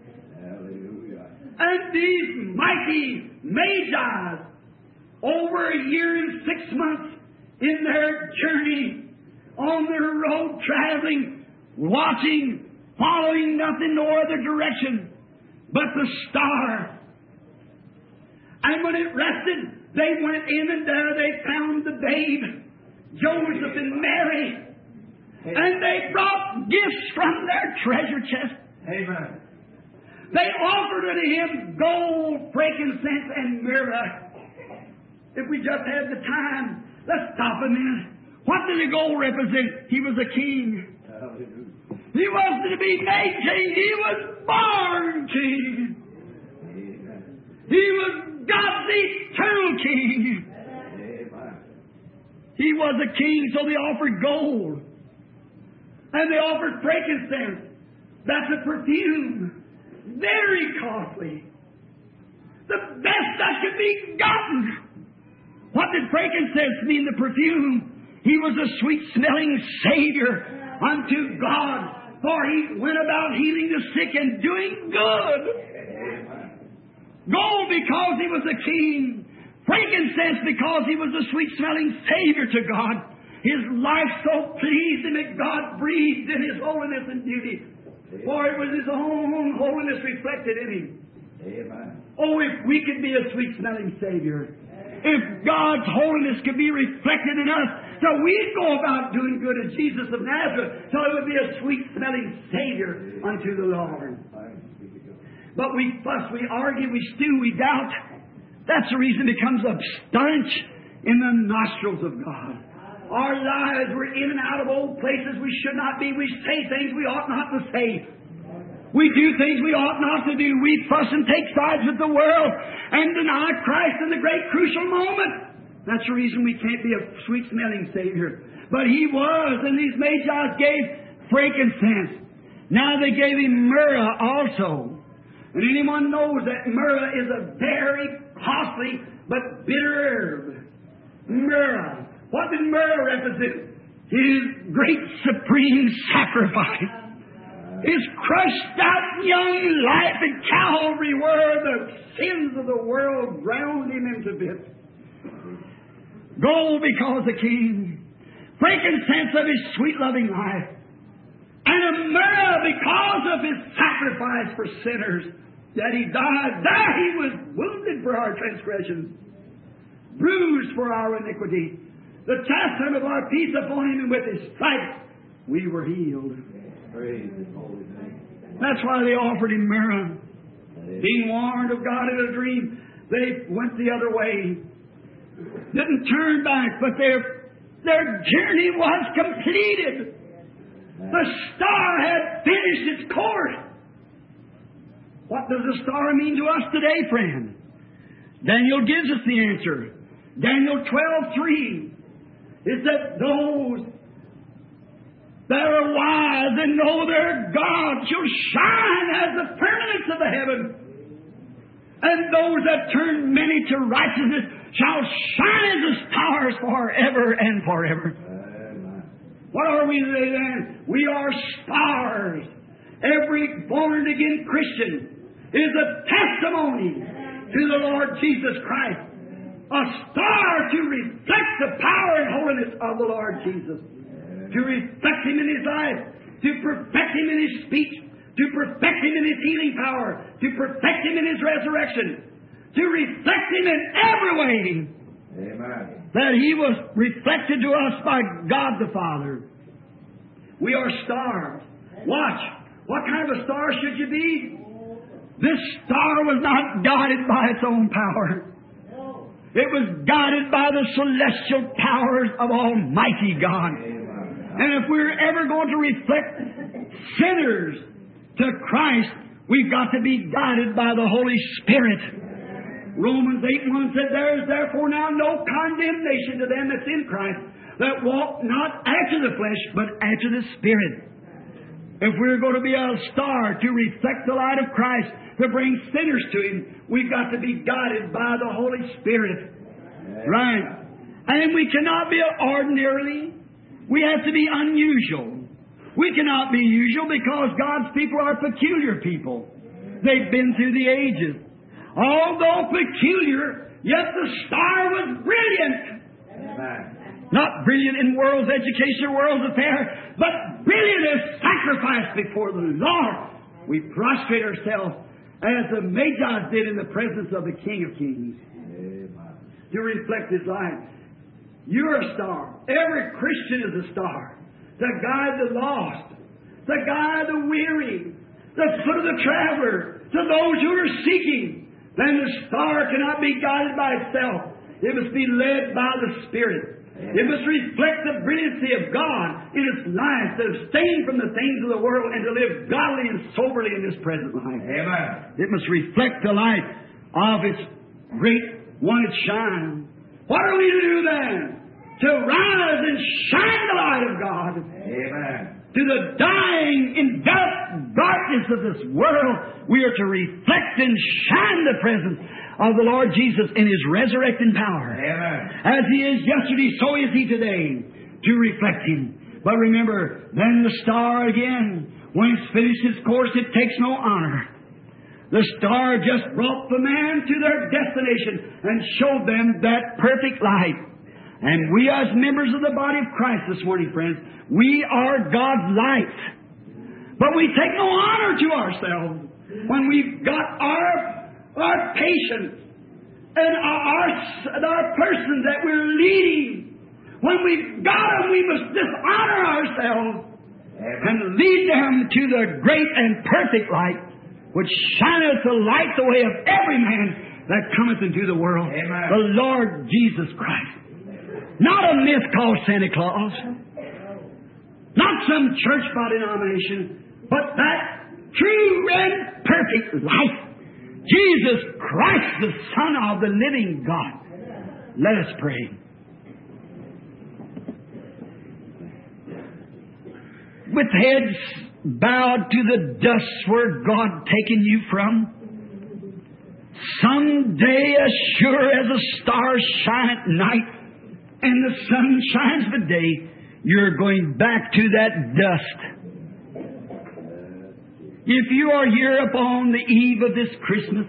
[SPEAKER 1] And these mighty magi, over a year and six months in their journey, on their road traveling, watching, following nothing no other direction but the star. And when it rested, they went in, and there they found the babe, Joseph and Mary. And they brought gifts from their treasure chest.
[SPEAKER 2] Amen.
[SPEAKER 1] They offered unto him gold, frankincense, and myrrh. If we just had the time, let's stop a minute. What did the gold represent? He was a king.
[SPEAKER 2] Hallelujah.
[SPEAKER 1] He wasn't to be made king. He was born king.
[SPEAKER 2] Amen.
[SPEAKER 1] He was God's eternal king.
[SPEAKER 2] Amen.
[SPEAKER 1] He was a king, so they offered gold. And they offered frankincense. That's a perfume. Very costly. The best that could be gotten. What did frankincense mean, the perfume? He was a sweet-smelling Savior unto God, for He went about healing the sick and doing good. Gold because He was a king. Frankincense because He was a sweet-smelling Savior to God. His life so pleased Him that God breathed in His holiness and beauty. For it was His own holiness reflected in Him.
[SPEAKER 2] Amen.
[SPEAKER 1] Oh, if we could be a sweet-smelling Savior. If God's holiness could be reflected in us, so we'd go about doing good as Jesus of Nazareth, so it would be a sweet-smelling Savior unto the Lord. But we fuss, we argue, we stew, we doubt. That's the reason it becomes a stench in the nostrils of God. Our lives, we're in and out of old places we should not be. We say things we ought not to say. We do things we ought not to do. We fuss and take sides with the world and deny Christ in the great crucial moment. That's the reason we can't be a sweet-smelling Savior. But He was, and these magi gave frankincense. Now they gave Him myrrh also. And anyone knows that myrrh is a very costly but bitter herb. Myrrh. What did myrrh represent? His great supreme sacrifice. His crushed out young life at Calvary, where the sins of the world ground him into bits. Gold because the King. Frankincense of his sweet loving life. And a myrrh because of his sacrifice for sinners. That he died. There he was wounded for our transgressions, bruised for our iniquity. The chastisement of our peace upon him, and with his stripes we were healed.
[SPEAKER 2] Praise his holy name.
[SPEAKER 1] That's why they offered him myrrh. Being warned of God in a dream, they went the other way. Didn't turn back, but their, their journey was completed. The star had finished its course. What does the star mean to us today, friend? Daniel gives us the answer. Daniel twelve three. It said, those that are wise and know their God shall shine as the firmaments of the heaven. And those that turn many to righteousness shall shine as the stars forever and forever.
[SPEAKER 2] Amen.
[SPEAKER 1] What are we today then? We are stars. Every born-again Christian is a testimony to the Lord Jesus Christ. A star to reflect the power and holiness of the Lord Jesus. To reflect Him in His life. To perfect Him in His speech. To perfect Him in His healing power. To perfect Him in His resurrection. To reflect Him in every way.
[SPEAKER 2] Amen.
[SPEAKER 1] That He was reflected to us by God the Father. We are stars. Watch. What kind of a star should you be? This star was not guided by its own power. It was guided by the celestial powers of Almighty God. And if we're ever going to reflect sinners to Christ, we've got to be guided by the Holy Spirit. Romans eight one said, there is therefore now no condemnation to them that's in Christ, that walk not after the flesh, but after the Spirit. If we're going to be a star to reflect the light of Christ, to bring sinners to Him, we've got to be guided by the Holy Spirit.
[SPEAKER 2] Amen.
[SPEAKER 1] Right. And we cannot be ordinarily. We have to be unusual. We cannot be usual because God's people are peculiar people. They've been through the ages. Although peculiar, yet the star was brilliant.
[SPEAKER 2] Amen.
[SPEAKER 1] Not brilliant in world's education or world's affair, but brilliant as sacrifice before the Lord. We prostrate ourselves as the Magi did in the presence of the King of Kings.
[SPEAKER 2] Amen.
[SPEAKER 1] To reflect His light. You're a star. Every Christian is a star. To guide the lost. To guide the weary. The foot of the traveler. To those who are seeking. Then the star cannot be guided by itself. It must be led by the Spirit. It must reflect the brilliancy of God in its life, to abstain from the things of the world and to live godly and soberly in this present life.
[SPEAKER 2] Amen.
[SPEAKER 1] It must reflect the light of its great wanted shine. What are we to do then? To rise and shine the light of God.
[SPEAKER 2] Amen.
[SPEAKER 1] To the dying, enveloped darkness of this world, we are to reflect and shine the presence of the Lord Jesus in His resurrecting power.
[SPEAKER 2] Amen.
[SPEAKER 1] As He is yesterday, so is He today, to reflect Him. But remember, then the star again, when it's finished its course, it takes no honor. The star just brought the man to their destination and showed them that perfect light. And we as members of the body of Christ this morning, friends, we are God's light. But we take no honor to ourselves when we've got our our patience and our, our person that we're leading. When we've got them, we must dishonor ourselves. Amen. And lead them to the great and perfect light, which shineth the light the way of every man that cometh into the world.
[SPEAKER 2] Amen.
[SPEAKER 1] The Lord Jesus Christ. Not a myth called Santa Claus. Not some church body denomination, but that true and perfect light. Jesus Christ, the Son of the living God. Let us pray. With heads bowed to the dust where God taken you from, Someday, as sure as the stars shine at night and the sun shines by day, you're going back to that dust. If you are here upon the eve of this Christmas,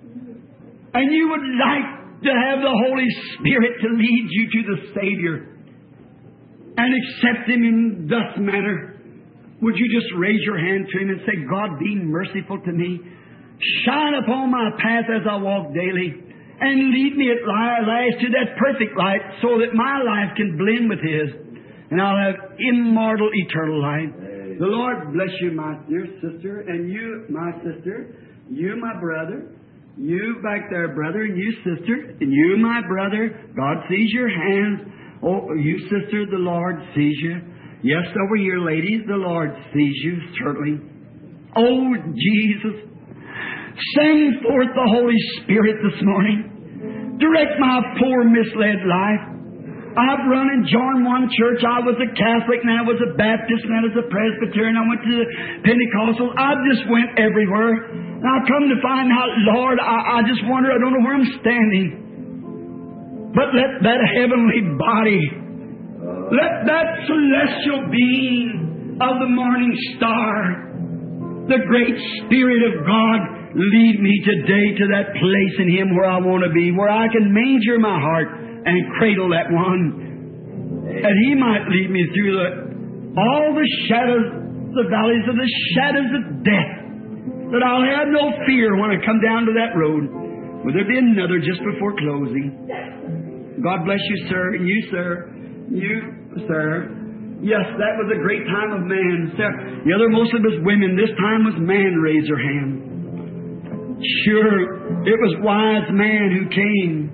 [SPEAKER 1] and you would like to have the Holy Spirit to lead you to the Savior and accept Him in thus manner, would you just raise your hand to Him and say, God, be merciful to me. Shine upon my path as I walk daily, and lead me at last to that perfect light so that my life can blend with His, and I'll have immortal, eternal life. The Lord bless you, my dear sister, and you, my sister, you, my brother, you back there, brother, and you, sister, and you, my brother. God sees your hands. Oh, you, sister, the Lord sees you. Yes, over here, ladies, the Lord sees you, certainly. Oh, Jesus, send forth the Holy Spirit this morning. Direct my poor, misled life. I've run and joined one church. I was a Catholic, and I was a Baptist, and I was a Presbyterian. I went to the Pentecostal. I just went everywhere. And I come to find out, Lord, I, I just wonder, I don't know where I'm standing. But let that heavenly body, let that celestial being of the morning star, the great Spirit of God, lead me today to that place in Him where I want to be, where I can manger my heart and cradle that one. And He might lead me through the, all the shadows, the valleys of the shadows of death, that I'll have no fear when I come down to that road. Will there be another just before closing? God bless you, sir, and you, sir, you, sir. Yes, that was a great time of man. Sir, the other most of us women, this time was man raised her hand. Sure, it was wise man who came,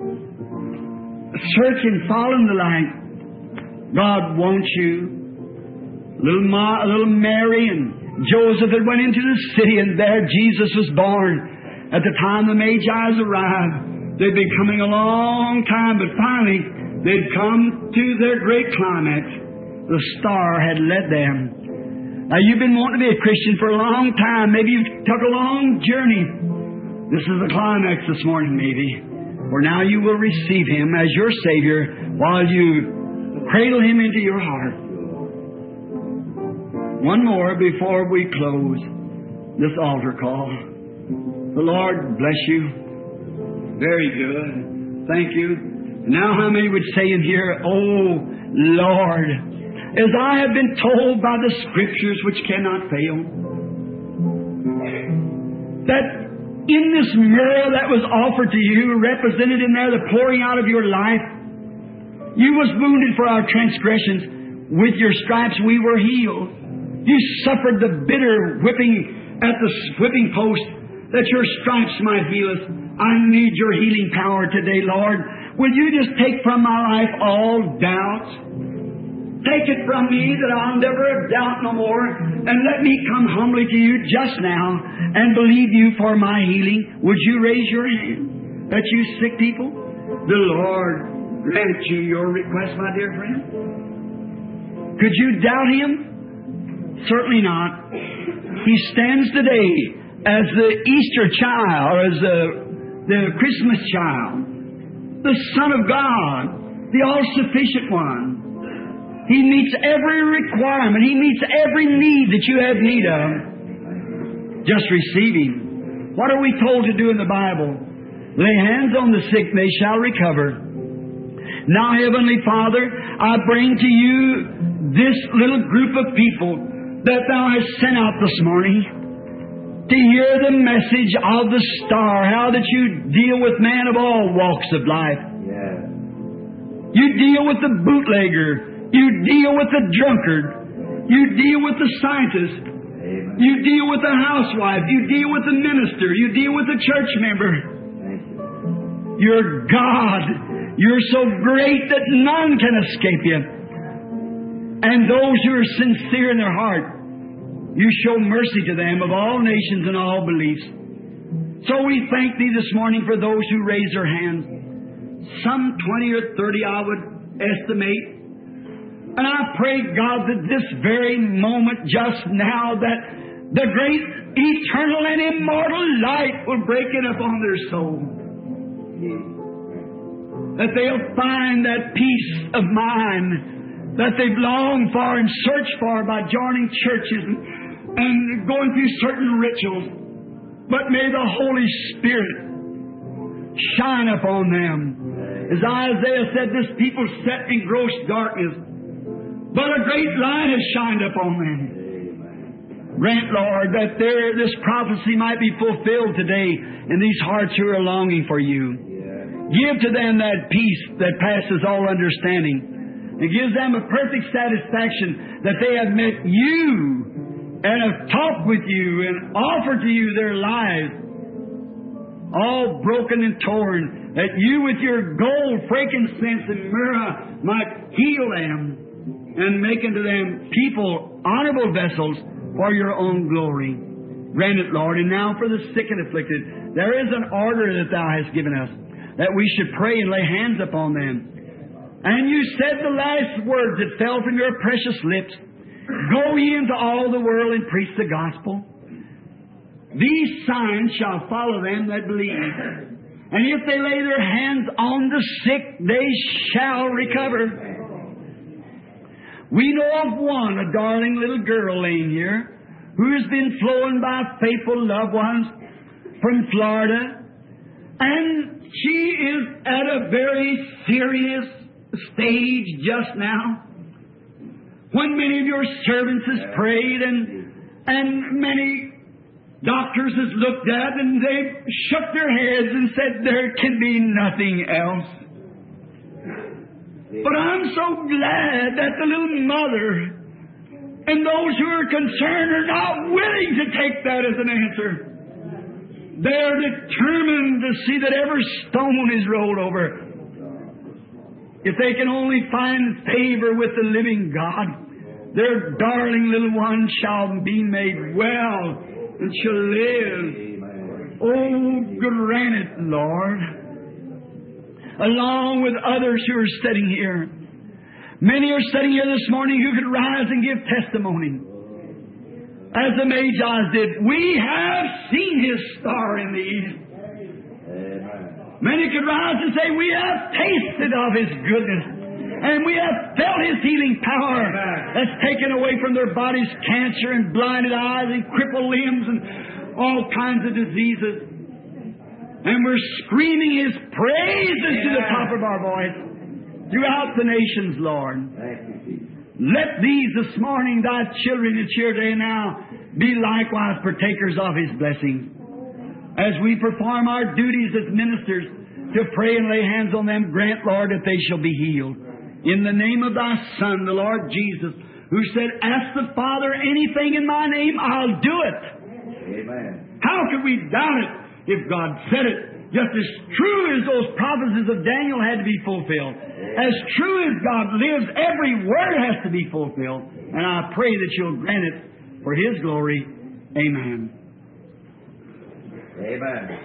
[SPEAKER 1] searching, following the light. God wants you. Little, Ma, little Mary and Joseph had went into the city, and there Jesus was born. At the time the Magi's arrived, they'd been coming a long time, but finally they'd come to their great climax. The star had led them. Now, you've been wanting to be a Christian for a long time. Maybe you took a long journey. This is the climax this morning, maybe. For now you will receive Him as your Savior while you cradle Him into your heart. One more before we close this altar call. The Lord bless you. Very good. Thank you. Now how many would say in here, oh Lord, as I have been told by the Scriptures which cannot fail, that in this myrrh that was offered to you, represented in there the pouring out of your life, you was wounded for our transgressions. With your stripes we were healed. You suffered the bitter whipping at the whipping post, that your stripes might heal us. I need your healing power today, Lord. Will you just take from my life all doubts? Take it from me that I'll never doubt no more, and let me come humbly to you just now and believe you for my healing. Would you raise your hand? That you sick people? The Lord grant you your request, my dear friend. Could you doubt Him? Certainly not. He stands today as the Easter child, or as the, the Christmas child, the Son of God, the all-sufficient one. He meets every requirement. He meets every need that you have need of. Just receive Him. What are we told to do in the Bible? Lay hands on the sick, they shall recover. Now, Heavenly Father, I bring to you this little group of people that Thou hast sent out this morning to hear the message of the star, how that you deal with man of all walks of life.
[SPEAKER 2] Yes.
[SPEAKER 1] You deal with the bootlegger. You deal with the drunkard. You deal with the scientist.
[SPEAKER 2] Amen.
[SPEAKER 1] You deal with the housewife. You deal with the minister. You deal with the church member.
[SPEAKER 2] Thank you.
[SPEAKER 1] You're God. You're so great that none can escape you. And those who are sincere in their heart, you show mercy to them of all nations and all beliefs. So we thank Thee this morning for those who raise their hands. Some twenty or thirty, I would estimate. And I pray, God, that this very moment, just now, that the great eternal and immortal light will break in upon their soul. That they'll find that peace of mind that they've longed for and searched for by joining churches and, and going through certain rituals. But may the Holy Spirit shine upon them. As Isaiah said, this people sat in gross darkness, but a great light has shined upon them. Grant, Lord, that there, this prophecy might be fulfilled today in these hearts who are longing for You. Give to them that peace that passes all understanding. It gives them a perfect satisfaction that they have met You and have talked with You and offered to You their lives, all broken and torn, that You with Your gold, frankincense, and myrrh might heal them and make unto them people, honorable vessels for Your own glory. Grant it, Lord. And now for the sick and afflicted, there is an order that Thou hast given us, that we should pray and lay hands upon them. And You said the last words that fell from Your precious lips, go ye into all the world and preach the gospel. These signs shall follow them that believe. And if they lay their hands on the sick, they shall recover. We know of one, a darling little girl laying here, who has been flown by faithful loved ones from Florida. And she is at a very serious stage just now. When many of Your servants has prayed and, and many doctors has looked at and they shook their heads and said there can be nothing else. But I'm so glad that the little mother and those who are concerned are not willing to take that as an answer. They're determined to see that every stone is rolled over. If they can only find favor with the living God, their darling little one shall be made well and shall live. Oh, grant it, Lord. Along with others who are sitting here. Many are sitting here this morning who could rise and give testimony. As the Magi did, we have seen His star in the east. Many could rise and say, we have tasted of His goodness. And we have felt His healing power that's taken away from their bodies cancer and blinded eyes and crippled limbs and all kinds of diseases. And we're screaming His praises to the top of our voice throughout the nations, Lord. Let these this morning, Thy children that's here today now, be likewise partakers of His blessings. As we perform our duties as ministers to pray and lay hands on them, grant, Lord, that they shall be healed. In the name of Thy Son, the Lord Jesus, who said, ask the Father anything in My name, I'll do it.
[SPEAKER 2] Amen.
[SPEAKER 1] How could we doubt it if God said it? Just as true as those prophecies of Daniel had to be fulfilled. As true as God lives, every word has to be fulfilled. And I pray that You'll grant it for His glory. Amen.
[SPEAKER 2] Amen.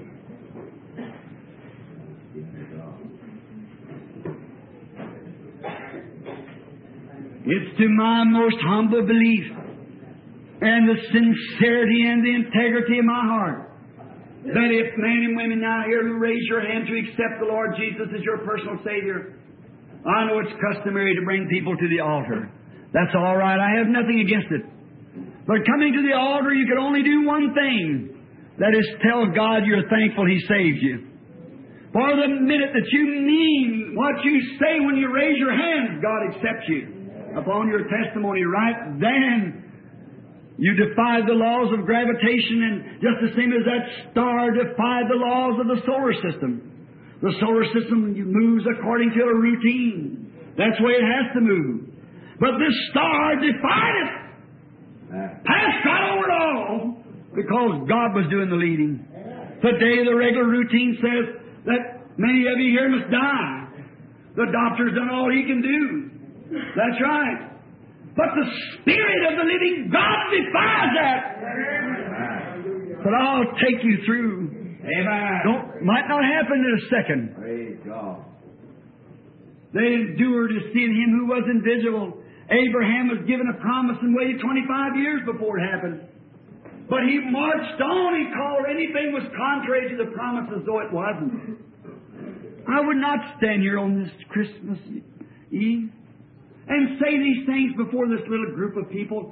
[SPEAKER 1] It's to my most humble belief and the sincerity and the integrity of my heart that if men and women now here who raise your hand to accept the Lord Jesus as your personal Savior, I know it's customary to bring people to the altar. That's all right. I have nothing against it. But coming to the altar, you can only do one thing. That is, tell God you're thankful He saved you. For the minute that you mean what you say when you raise your hands, God accepts you. Upon your testimony, right then, you defied the laws of gravitation, and just the same as that star defied the laws of the solar system. The solar system moves according to a routine. That's the way it has to move. But this star defied it. Passed right over it all. Because God was doing the leading. Today the regular routine says that many of you here must die. The doctor's done all he can do. That's right. But the Spirit of the living God defies that. But I'll take you through.
[SPEAKER 2] Amen.
[SPEAKER 1] Don't, might not happen in a second.
[SPEAKER 2] Praise God.
[SPEAKER 1] They endured to see Him who was invisible. Abraham was given a promise and waited twenty-five years before it happened. But he marched on. He called anything was contrary to the promise as though it wasn't. I would not stand here on this Christmas Eve and say these things before this little group of people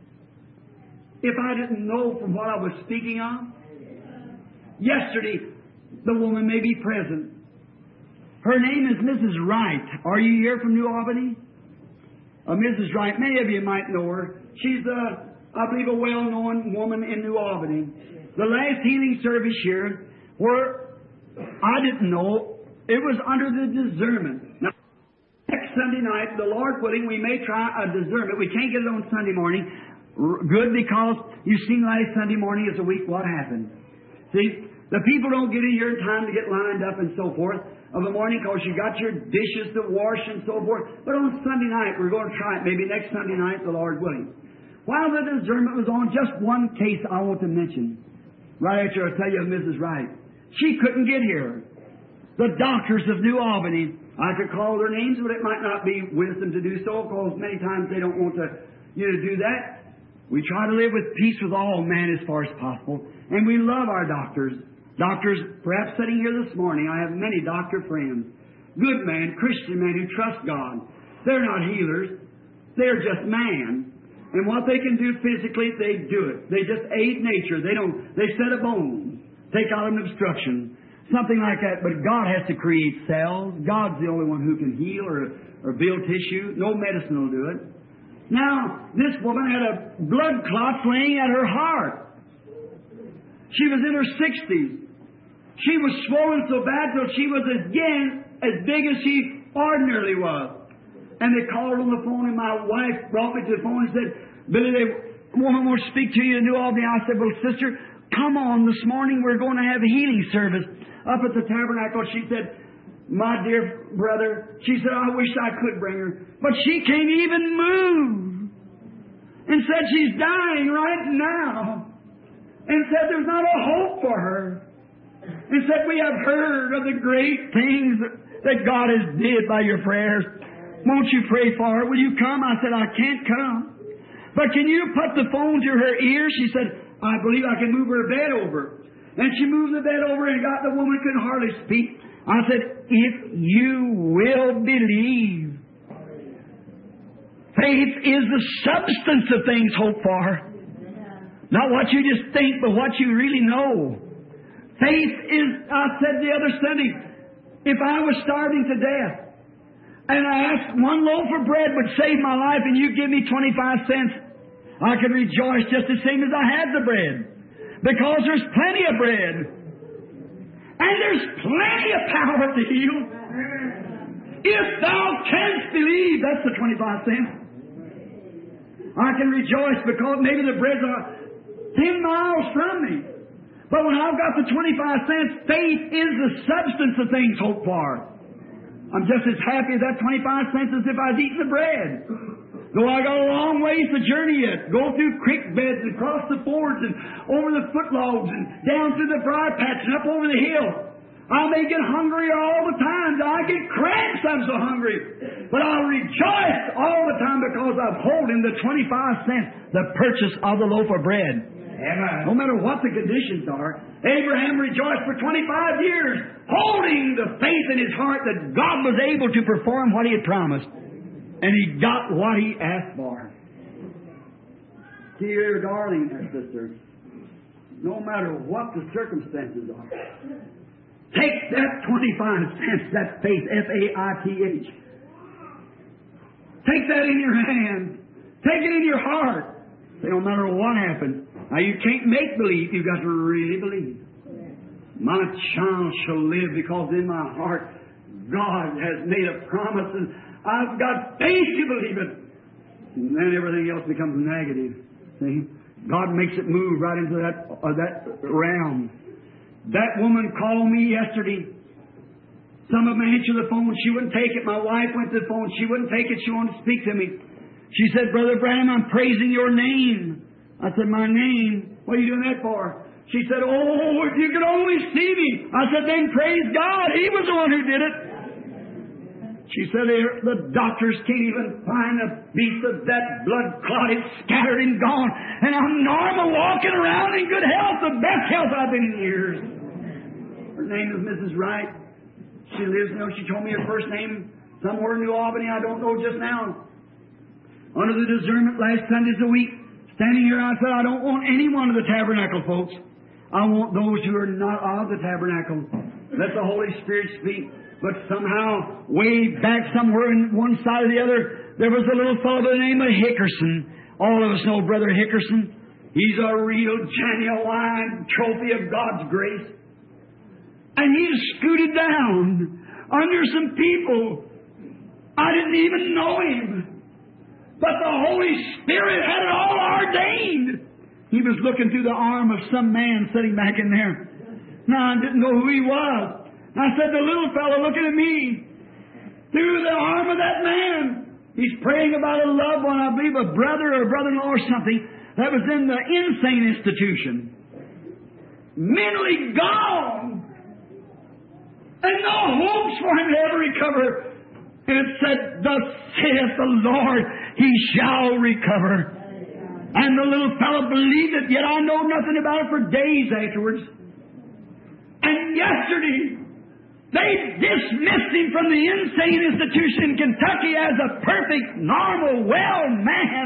[SPEAKER 1] if I didn't know from what I was speaking of. Yesterday, the woman may be present. Her name is Missus Wright. Are you here from New Albany? Uh, Missus Wright, many of you might know her. She's, a, I believe, a well-known woman in New Albany. The last healing service here, where I didn't know, it was under the discernment. Now, next Sunday night, the Lord willing, we may try a discernment. We can't get it on Sunday morning. R- good, because you've seen last Sunday morning as a week what happened. See, the people don't get in here in time to get lined up and so forth of the morning because you got your dishes to wash and so forth. But on Sunday night, we're going to try it. Maybe next Sunday night, the Lord willing. While the discernment was on, just one case I want to mention. Right after I tell you of Missus Wright. She couldn't get here. The doctors of New Albany, I could call their names, but it might not be wisdom to do so because many times they don't want to, you know, do that. We try to live with peace with all men as far as possible. And we love our doctors. Doctors, perhaps sitting here this morning, I have many doctor friends. Good men, Christian men who trust God. They're not healers. They're just man. And what they can do physically, they do it. They just aid nature. They don't, they set a bone, take out an obstruction, something like that. But God has to create cells. God's the only one who can heal or, or build tissue. No medicine will do it. Now, this woman had a blood clot laying at her heart. She was in her sixties. She was swollen so bad till she was again as big as she ordinarily was. And they called on the phone, and my wife brought me to the phone and said, Billy, the woman wants to speak to you in New Albany. I said, well, sister, come on. This morning we're going to have a healing service up at the tabernacle. She said, my dear brother, she said, I wish I could bring her. But she can't even move. And said she's dying right now. And said there's not a hope for her. And said we have heard of the great things that God has did by your prayers. Won't you pray for her? Will you come? I said, I can't come. But can you put the phone to her ear? She said, I believe I can move her bed over. And she moved the bed over and got the woman couldn't hardly speak. I said, if you will believe, faith is the substance of things hoped for. Not what you just think, but what you really know. Faith is, I said the other Sunday, if I was starving to death, and I asked one loaf of bread would save my life, and you give me twenty-five cents, I could rejoice just the same as I had the bread. Because there's plenty of bread. And there's plenty of power to heal. If thou canst believe, that's the twenty-five cents. I can rejoice because maybe the bread's are ten miles from me. But when I've got the twenty-five cents, faith is the substance of things hoped for. I'm just as happy as that twenty-five cents as if I was eating the bread. Though I got a long ways to journey yet. Go through creek beds and across the fords and over the footlogs and down through the briar patch and up over the hill. I may get hungry all the time. I get cramps, I'm so hungry. But I'll rejoice all the time because I'm holding the twenty-five cents, the purchase of the loaf of bread. Amen. No matter what the conditions are, Abraham rejoiced for twenty-five years, holding the faith in his heart that God was able to perform what He had promised. And he got what he asked for. Dear darling sister, no matter what the circumstances are, take that twenty-five cents, that faith, F A I T H. Take that in your hand. Take it in your heart. Say, no matter what happens. Now, you can't make believe. You've got to really believe. My child shall live because in my heart God has made a promise and I've got faith to believe it. And then everything else becomes negative. See? God makes it move right into that, uh, that realm. That woman called me yesterday. Some of them answered the phone. She wouldn't take it. My wife went to the phone. She wouldn't take it. She wanted to speak to me. She said, Brother Branham, I'm praising your name. I said, my name? What are you doing that for? She said, oh, if you could only see me. I said, then praise God. He was the one who did it. She said the doctors can't even find a piece of that blood clot. It's scattered and gone. And I'm normal, walking around in good health, the best health I've been in years. Her name is Missus Wright. She lives, you know, she told me her first name somewhere in New Albany. I don't know just now. Under the discernment last Sundays a week, standing here, I said, I don't want any one of the tabernacle folks. I want those who are not of the tabernacle. Let the Holy Spirit speak. But somehow, way back somewhere in one side or the other, there was a little fellow by the name of Hickerson. All of us know Brother Hickerson. He's a real genuine trophy of God's grace. And he's scooted down under some people. I didn't even know him. But the Holy Spirit had it all ordained. He was looking through the arm of some man sitting back in there. Now, I didn't know who he was. I said, the little fellow looking at me through the arm of that man. He's praying about a loved one, I believe a brother or a brother-in-law or something that was in the insane institution. Mentally gone. And no hopes for him to ever recover. And it said, thus saith the Lord, he shall recover. And the little fellow believed it, yet I know nothing about it for days afterwards. And yesterday, they dismissed him from the insane institution in Kentucky as a perfect, normal, well man.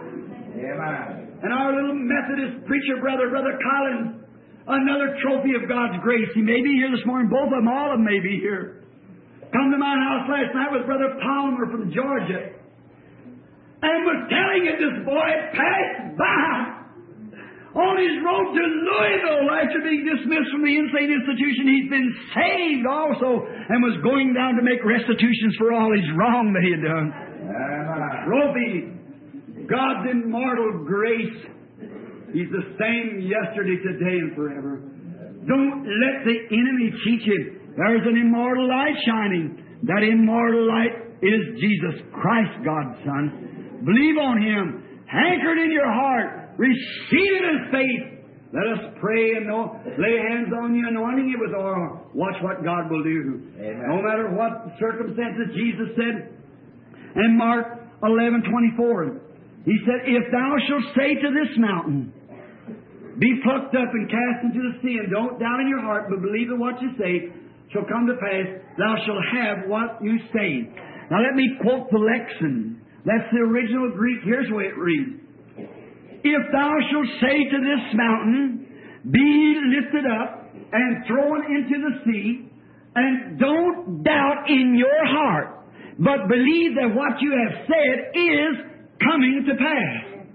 [SPEAKER 2] Amen.
[SPEAKER 1] And our little Methodist preacher brother, Brother Collins, another trophy of God's grace. He may be here this morning. Both of them, all of them may be here. Come to my house last night with Brother Palmer from Georgia. And was telling it this boy passed by. On his road to Louisville, after being dismissed from the insane institution, he'd been saved also and was going down to make restitutions for all his wrong that he had done. Trophy, God's immortal grace. He's the same yesterday, today, and forever. Don't let the enemy cheat you. There's an immortal light shining. That immortal light is Jesus Christ, God's Son. Believe on Him. Anchored in your heart. Receive it in faith. Let us pray and know, lay hands on you, anointing you with oil. Watch what God will do.
[SPEAKER 2] Amen.
[SPEAKER 1] No matter what circumstances, Jesus said in Mark eleven twenty-four, He said, if thou shalt say to this mountain, be plucked up and cast into the sea, and don't doubt in your heart, but believe that what you say shall come to pass, thou shalt have what you say. Now let me quote the Lexon. That's the original Greek. Here's the way it reads. If thou shalt say to this mountain, be lifted up and thrown into the sea, and don't doubt in your heart, but believe that what you have said is coming to pass,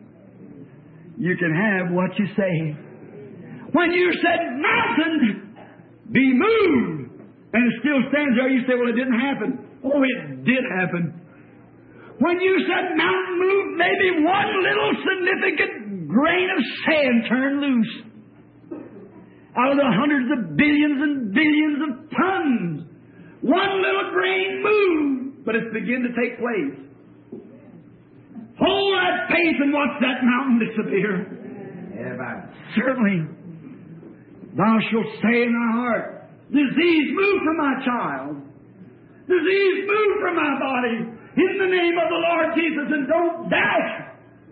[SPEAKER 1] you can have what you say. When you said, mountain, be moved, and it still stands there, you say, well, it didn't happen. Oh, it did happen. When you said mountain move, maybe one little significant grain of sand turned loose out of the hundreds of billions and billions of tons. One little grain moved, but it's beginning to take place. Hold that faith and watch that mountain disappear.
[SPEAKER 2] Amen.
[SPEAKER 1] Certainly, thou shalt say in thy heart, disease move from my child. Disease move from my body. In the name of the Lord Jesus, and don't doubt.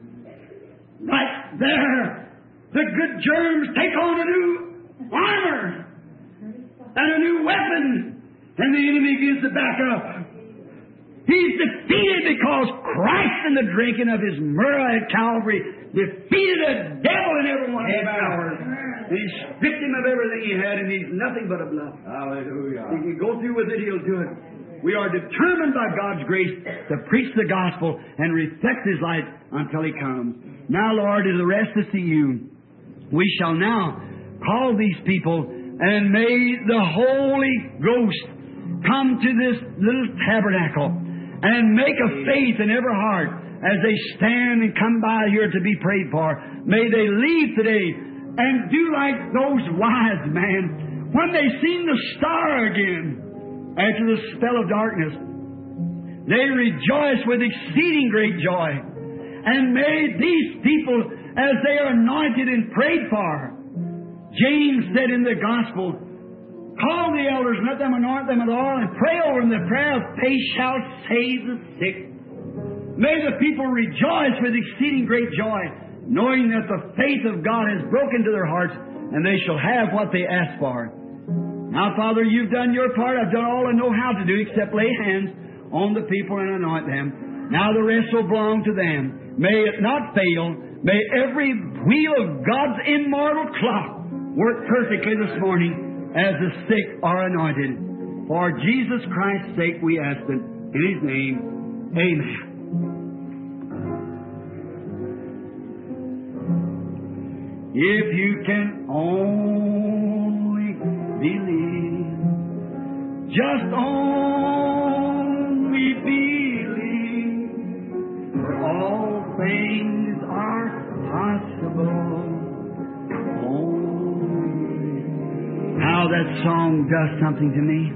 [SPEAKER 1] Right there, the good germs take on a new armor and a new weapon, and the enemy begins to back up. He's defeated because Christ in the drinking of His myrrh at Calvary defeated the devil in every one of his powers. And He stripped him of everything he had, and he's nothing but a bluff.
[SPEAKER 2] Hallelujah.
[SPEAKER 1] If he can go through with it, he'll do it. We are determined by God's grace to preach the gospel and reflect His light until He comes. Now, Lord, as the rest is to you, we shall now call these people, and may the Holy Ghost come to this little tabernacle and make a faith in every heart as they stand and come by here to be prayed for. May they leave today and do like those wise men when they seen the star again. After the spell of darkness, they rejoice with exceeding great joy. And may these people, as they are anointed and prayed for, James said in the Gospel, Call the elders and let them anoint them with oil and pray over them. The prayer of faith shall save the sick. May the people rejoice with exceeding great joy, knowing that the faith of God has broken to their hearts, and they shall have what they ask for. Now, Father, You've done Your part. I've done all I know how to do except lay hands on the people and anoint them. Now the rest will belong to them. May it not fail. May every wheel of God's immortal clock work perfectly this morning as the sick are anointed. For Jesus Christ's sake we ask it. In His name, amen. If you can only believe, just only believe, for all things are possible. How that song does something to me.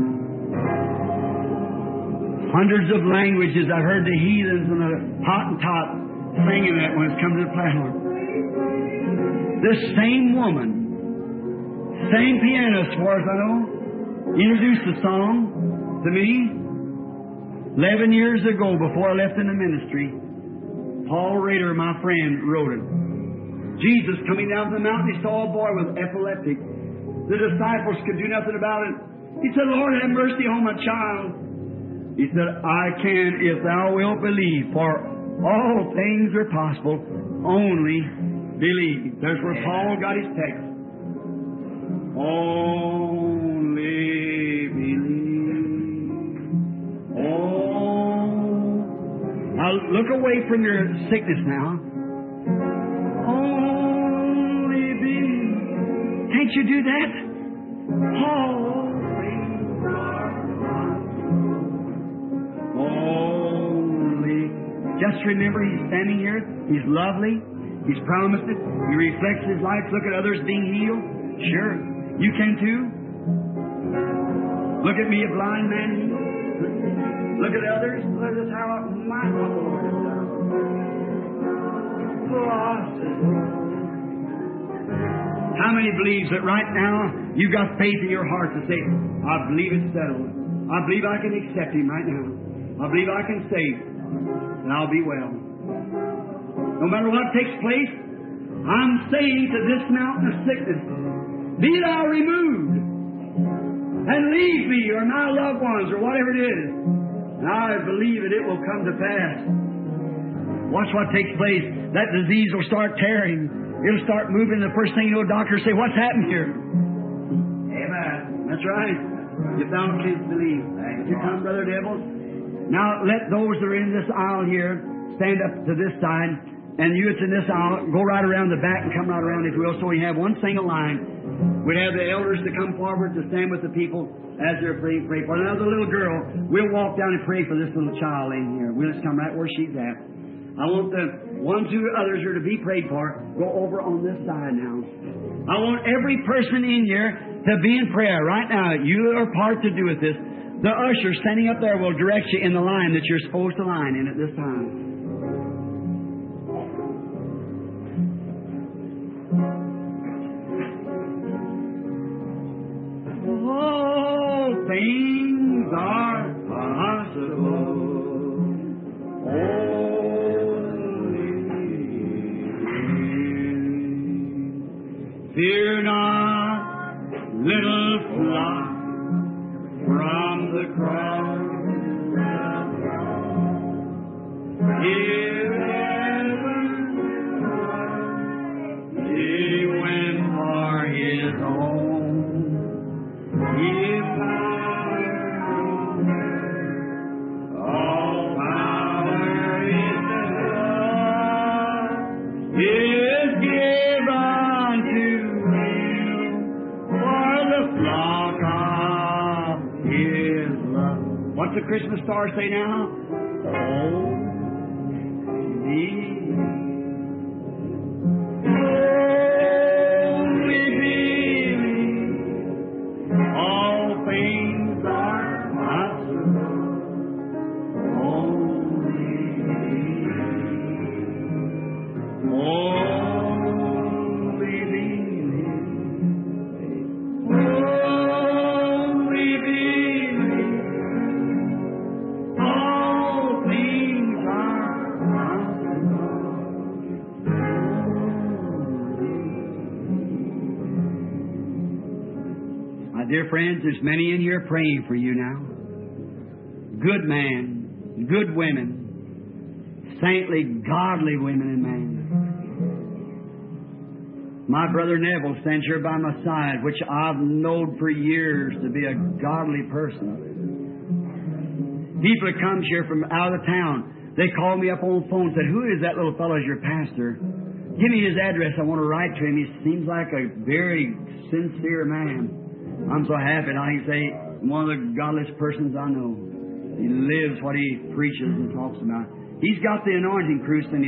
[SPEAKER 1] Hundreds of languages I've heard the heathens and the Hottentot singing that when it's come to the platform. This same woman, same pianist, as far as I know, introduced the song to me eleven years ago before I left in the ministry. Paul Rader, my friend, wrote it. Jesus coming down from the mountain, He saw a boy with epileptic. The disciples could do nothing about it. He said, Lord, have mercy on my child. He said, I can if thou wilt believe, for all things are possible. Only believe. There's where Paul got his text. Only believe. Oh. Now look away from your sickness now. Only believe. Can't you do that? All things are possible. Only. Just remember, He's standing here. He's lovely. He's promised it. He reflects His life. Look at others being healed. Sure. You can too. Look at me, a blind man. Look at others. Look at how my Lord is done. How many believes that right now you've got faith in your heart to say, I believe it's settled. I believe I can accept Him right now. I believe I can save, and I'll be well. No matter what takes place, I'm saying to this mountain of sickness, be thou removed, and leave me, or my loved ones, or whatever it is. And I believe that it will come to pass. Watch what takes place. That disease will start tearing. It'll start moving. The first thing you know, doctors say, what's happened here? Amen. That's right. If thou canst believe. You come, Brother Devils. Now let those that are in this aisle here stand up to this side, and you that's in this aisle, go right around the back and come right around if you will, so we have one single line. We'd have the elders to come forward to stand with the people as they're praying, pray for. Now the little girl, we'll walk down and pray for this little child in here. We'll just come right where she's at. I want the ones who others are to be prayed for go over on this side now. I want every person in here to be in prayer right now. You are part to do with this. The usher standing up there will direct you in the line that you're supposed to line in at this time. All things are possible. Fear not, little flock, from the cross. Here heaven, He went for His own. Give power, all power in the blood is given to flock of His love. What's the Christmas star say now? Oh, me. Only believe all things are possible. Only believe. Only believe. Oh, My dear friends, there's many in here praying for you now. Good men, good women, saintly, godly women and men. My brother Neville stands here by my side, which I've known for years to be a godly person. People that comes here from out of town, they call me up on the phone and said, "Who is that little fellow as your pastor? Give me his address. I want to write to him. He seems like a very sincere man." I'm so happy that I can say, one of the godliest persons I know. He lives what he preaches and talks about. He's got the anointing cruise in his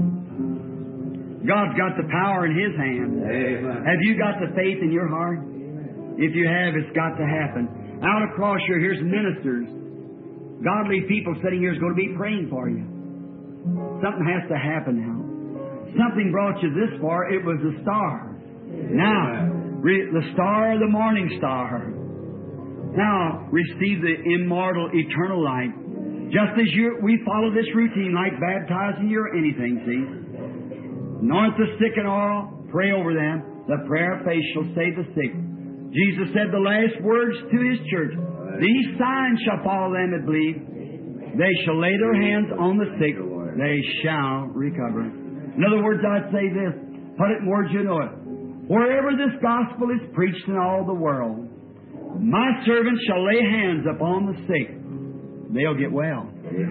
[SPEAKER 1] hand. God's got the power in His hand.
[SPEAKER 2] Amen.
[SPEAKER 1] Have you got the faith in your heart? If you have, it's got to happen. Out across here, here's ministers. Godly people sitting here is going to be praying for you. Something has to happen now. Something brought you this far. It was the star. Now, re- the star of the morning star. Now, receive the immortal, eternal light. Just as you, we follow this routine like baptizing you or anything, see? Anoint the sick in oil, pray over them. The prayer of faith shall save the sick. Jesus said the last words to His church, "These signs shall follow them that believe. They shall lay their hands on the sick. They shall recover." In other words, I'd say this. Put it in words you know it. Wherever this gospel is preached in all the world, my servants shall lay hands upon the sick. They'll get well.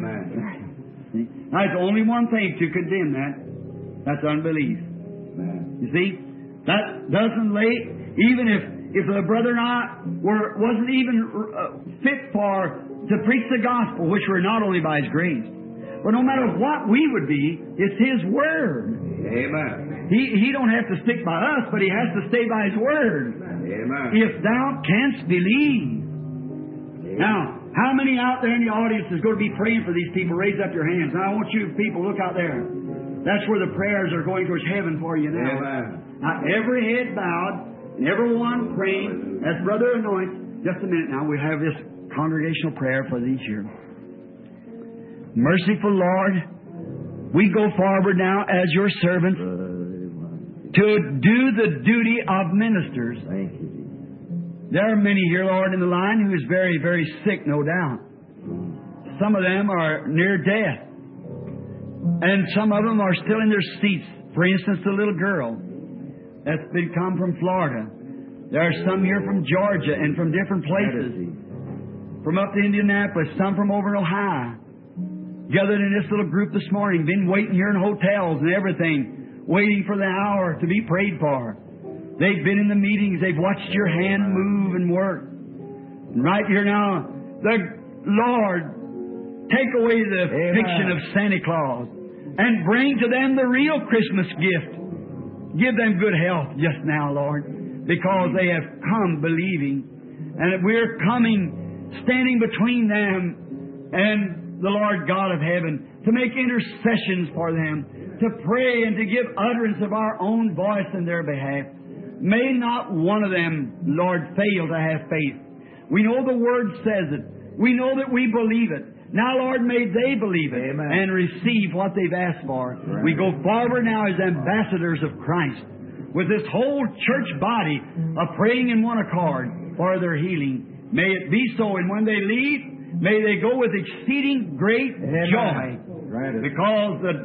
[SPEAKER 2] Amen.
[SPEAKER 1] Now, there's only one thing to condemn that. That's unbelief.
[SPEAKER 2] Amen.
[SPEAKER 1] You see? That doesn't lay, even if, if the brother and I were, wasn't even uh, fit for, to preach the gospel, which we're not only by His grace, but no matter what we would be, it's His Word.
[SPEAKER 2] Amen.
[SPEAKER 1] He, he don't have to stick by us, but He has to stay by His Word.
[SPEAKER 2] Amen.
[SPEAKER 1] If thou canst believe. Now, how many out there in the audience is going to be praying for these people? Raise up your hands. Now, I want you people, look out there. That's where the prayers are going towards heaven for you now.
[SPEAKER 2] Amen.
[SPEAKER 1] Now, every head bowed, and everyone praying, as Brother anoints. Just a minute now, we have this congregational prayer for these here. Merciful Lord, we go forward now as Your servants to do the duty of ministers.
[SPEAKER 2] Thank you.
[SPEAKER 1] There are many here, Lord, in the line who is very, very sick, no doubt. Some of them are near death. And some of them are still in their seats. For instance, the little girl that's been come from Florida. There are some here from Georgia and from different places. From up to Indianapolis, some from over in Ohio. Gathered in this little group this morning, been waiting here in hotels and everything, waiting for the hour to be prayed for. They've been in the meetings, they've watched Your hand move and work. And right here now, the Lord, take away the
[SPEAKER 2] Amen.
[SPEAKER 1] fiction of Santa Claus and bring to them the real Christmas gift. Give them good health just now, Lord, because they have come believing. And we're coming, standing between them and the Lord God of heaven to make intercessions for them, to pray and to give utterance of our own voice in their behalf. May not one of them, Lord, fail to have faith. We know the Word says it. We know that we believe it. Now, Lord, may they believe it.
[SPEAKER 2] Amen.
[SPEAKER 1] And receive what they've asked for.
[SPEAKER 2] Right.
[SPEAKER 1] We go forward now as ambassadors of Christ with this whole church body of praying in one accord for their healing. May it be so. And when they leave, may they go with exceeding great
[SPEAKER 2] Amen.
[SPEAKER 1] joy.
[SPEAKER 2] Right.
[SPEAKER 1] Because the,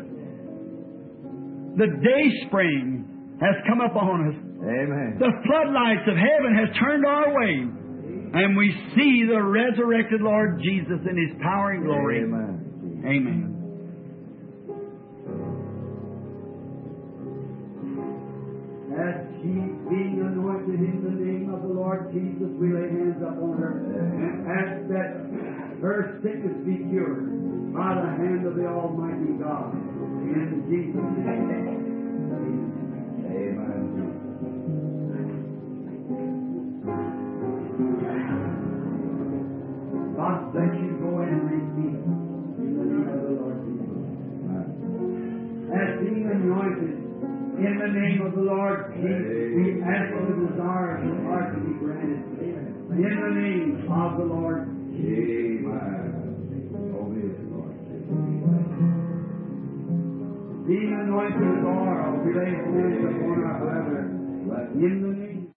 [SPEAKER 1] the day spring has come upon us.
[SPEAKER 2] Amen.
[SPEAKER 1] The floodlights of heaven has turned our way. And we see the resurrected Lord Jesus in His power and glory.
[SPEAKER 2] Amen.
[SPEAKER 1] Amen. As she being anointed in the name of the Lord Jesus, we lay hands upon her and ask that her sickness be cured by the hand of the Almighty God. In Jesus' name.
[SPEAKER 2] Amen.
[SPEAKER 1] God bless you. Go and receive in the name of the Lord Jesus. As being anointed in the name of the Lord Jesus, we ask for the desires of the heart to be granted. In the name of the Lord Jesus. Being anointed with oil, we lay hands upon our brother. In the name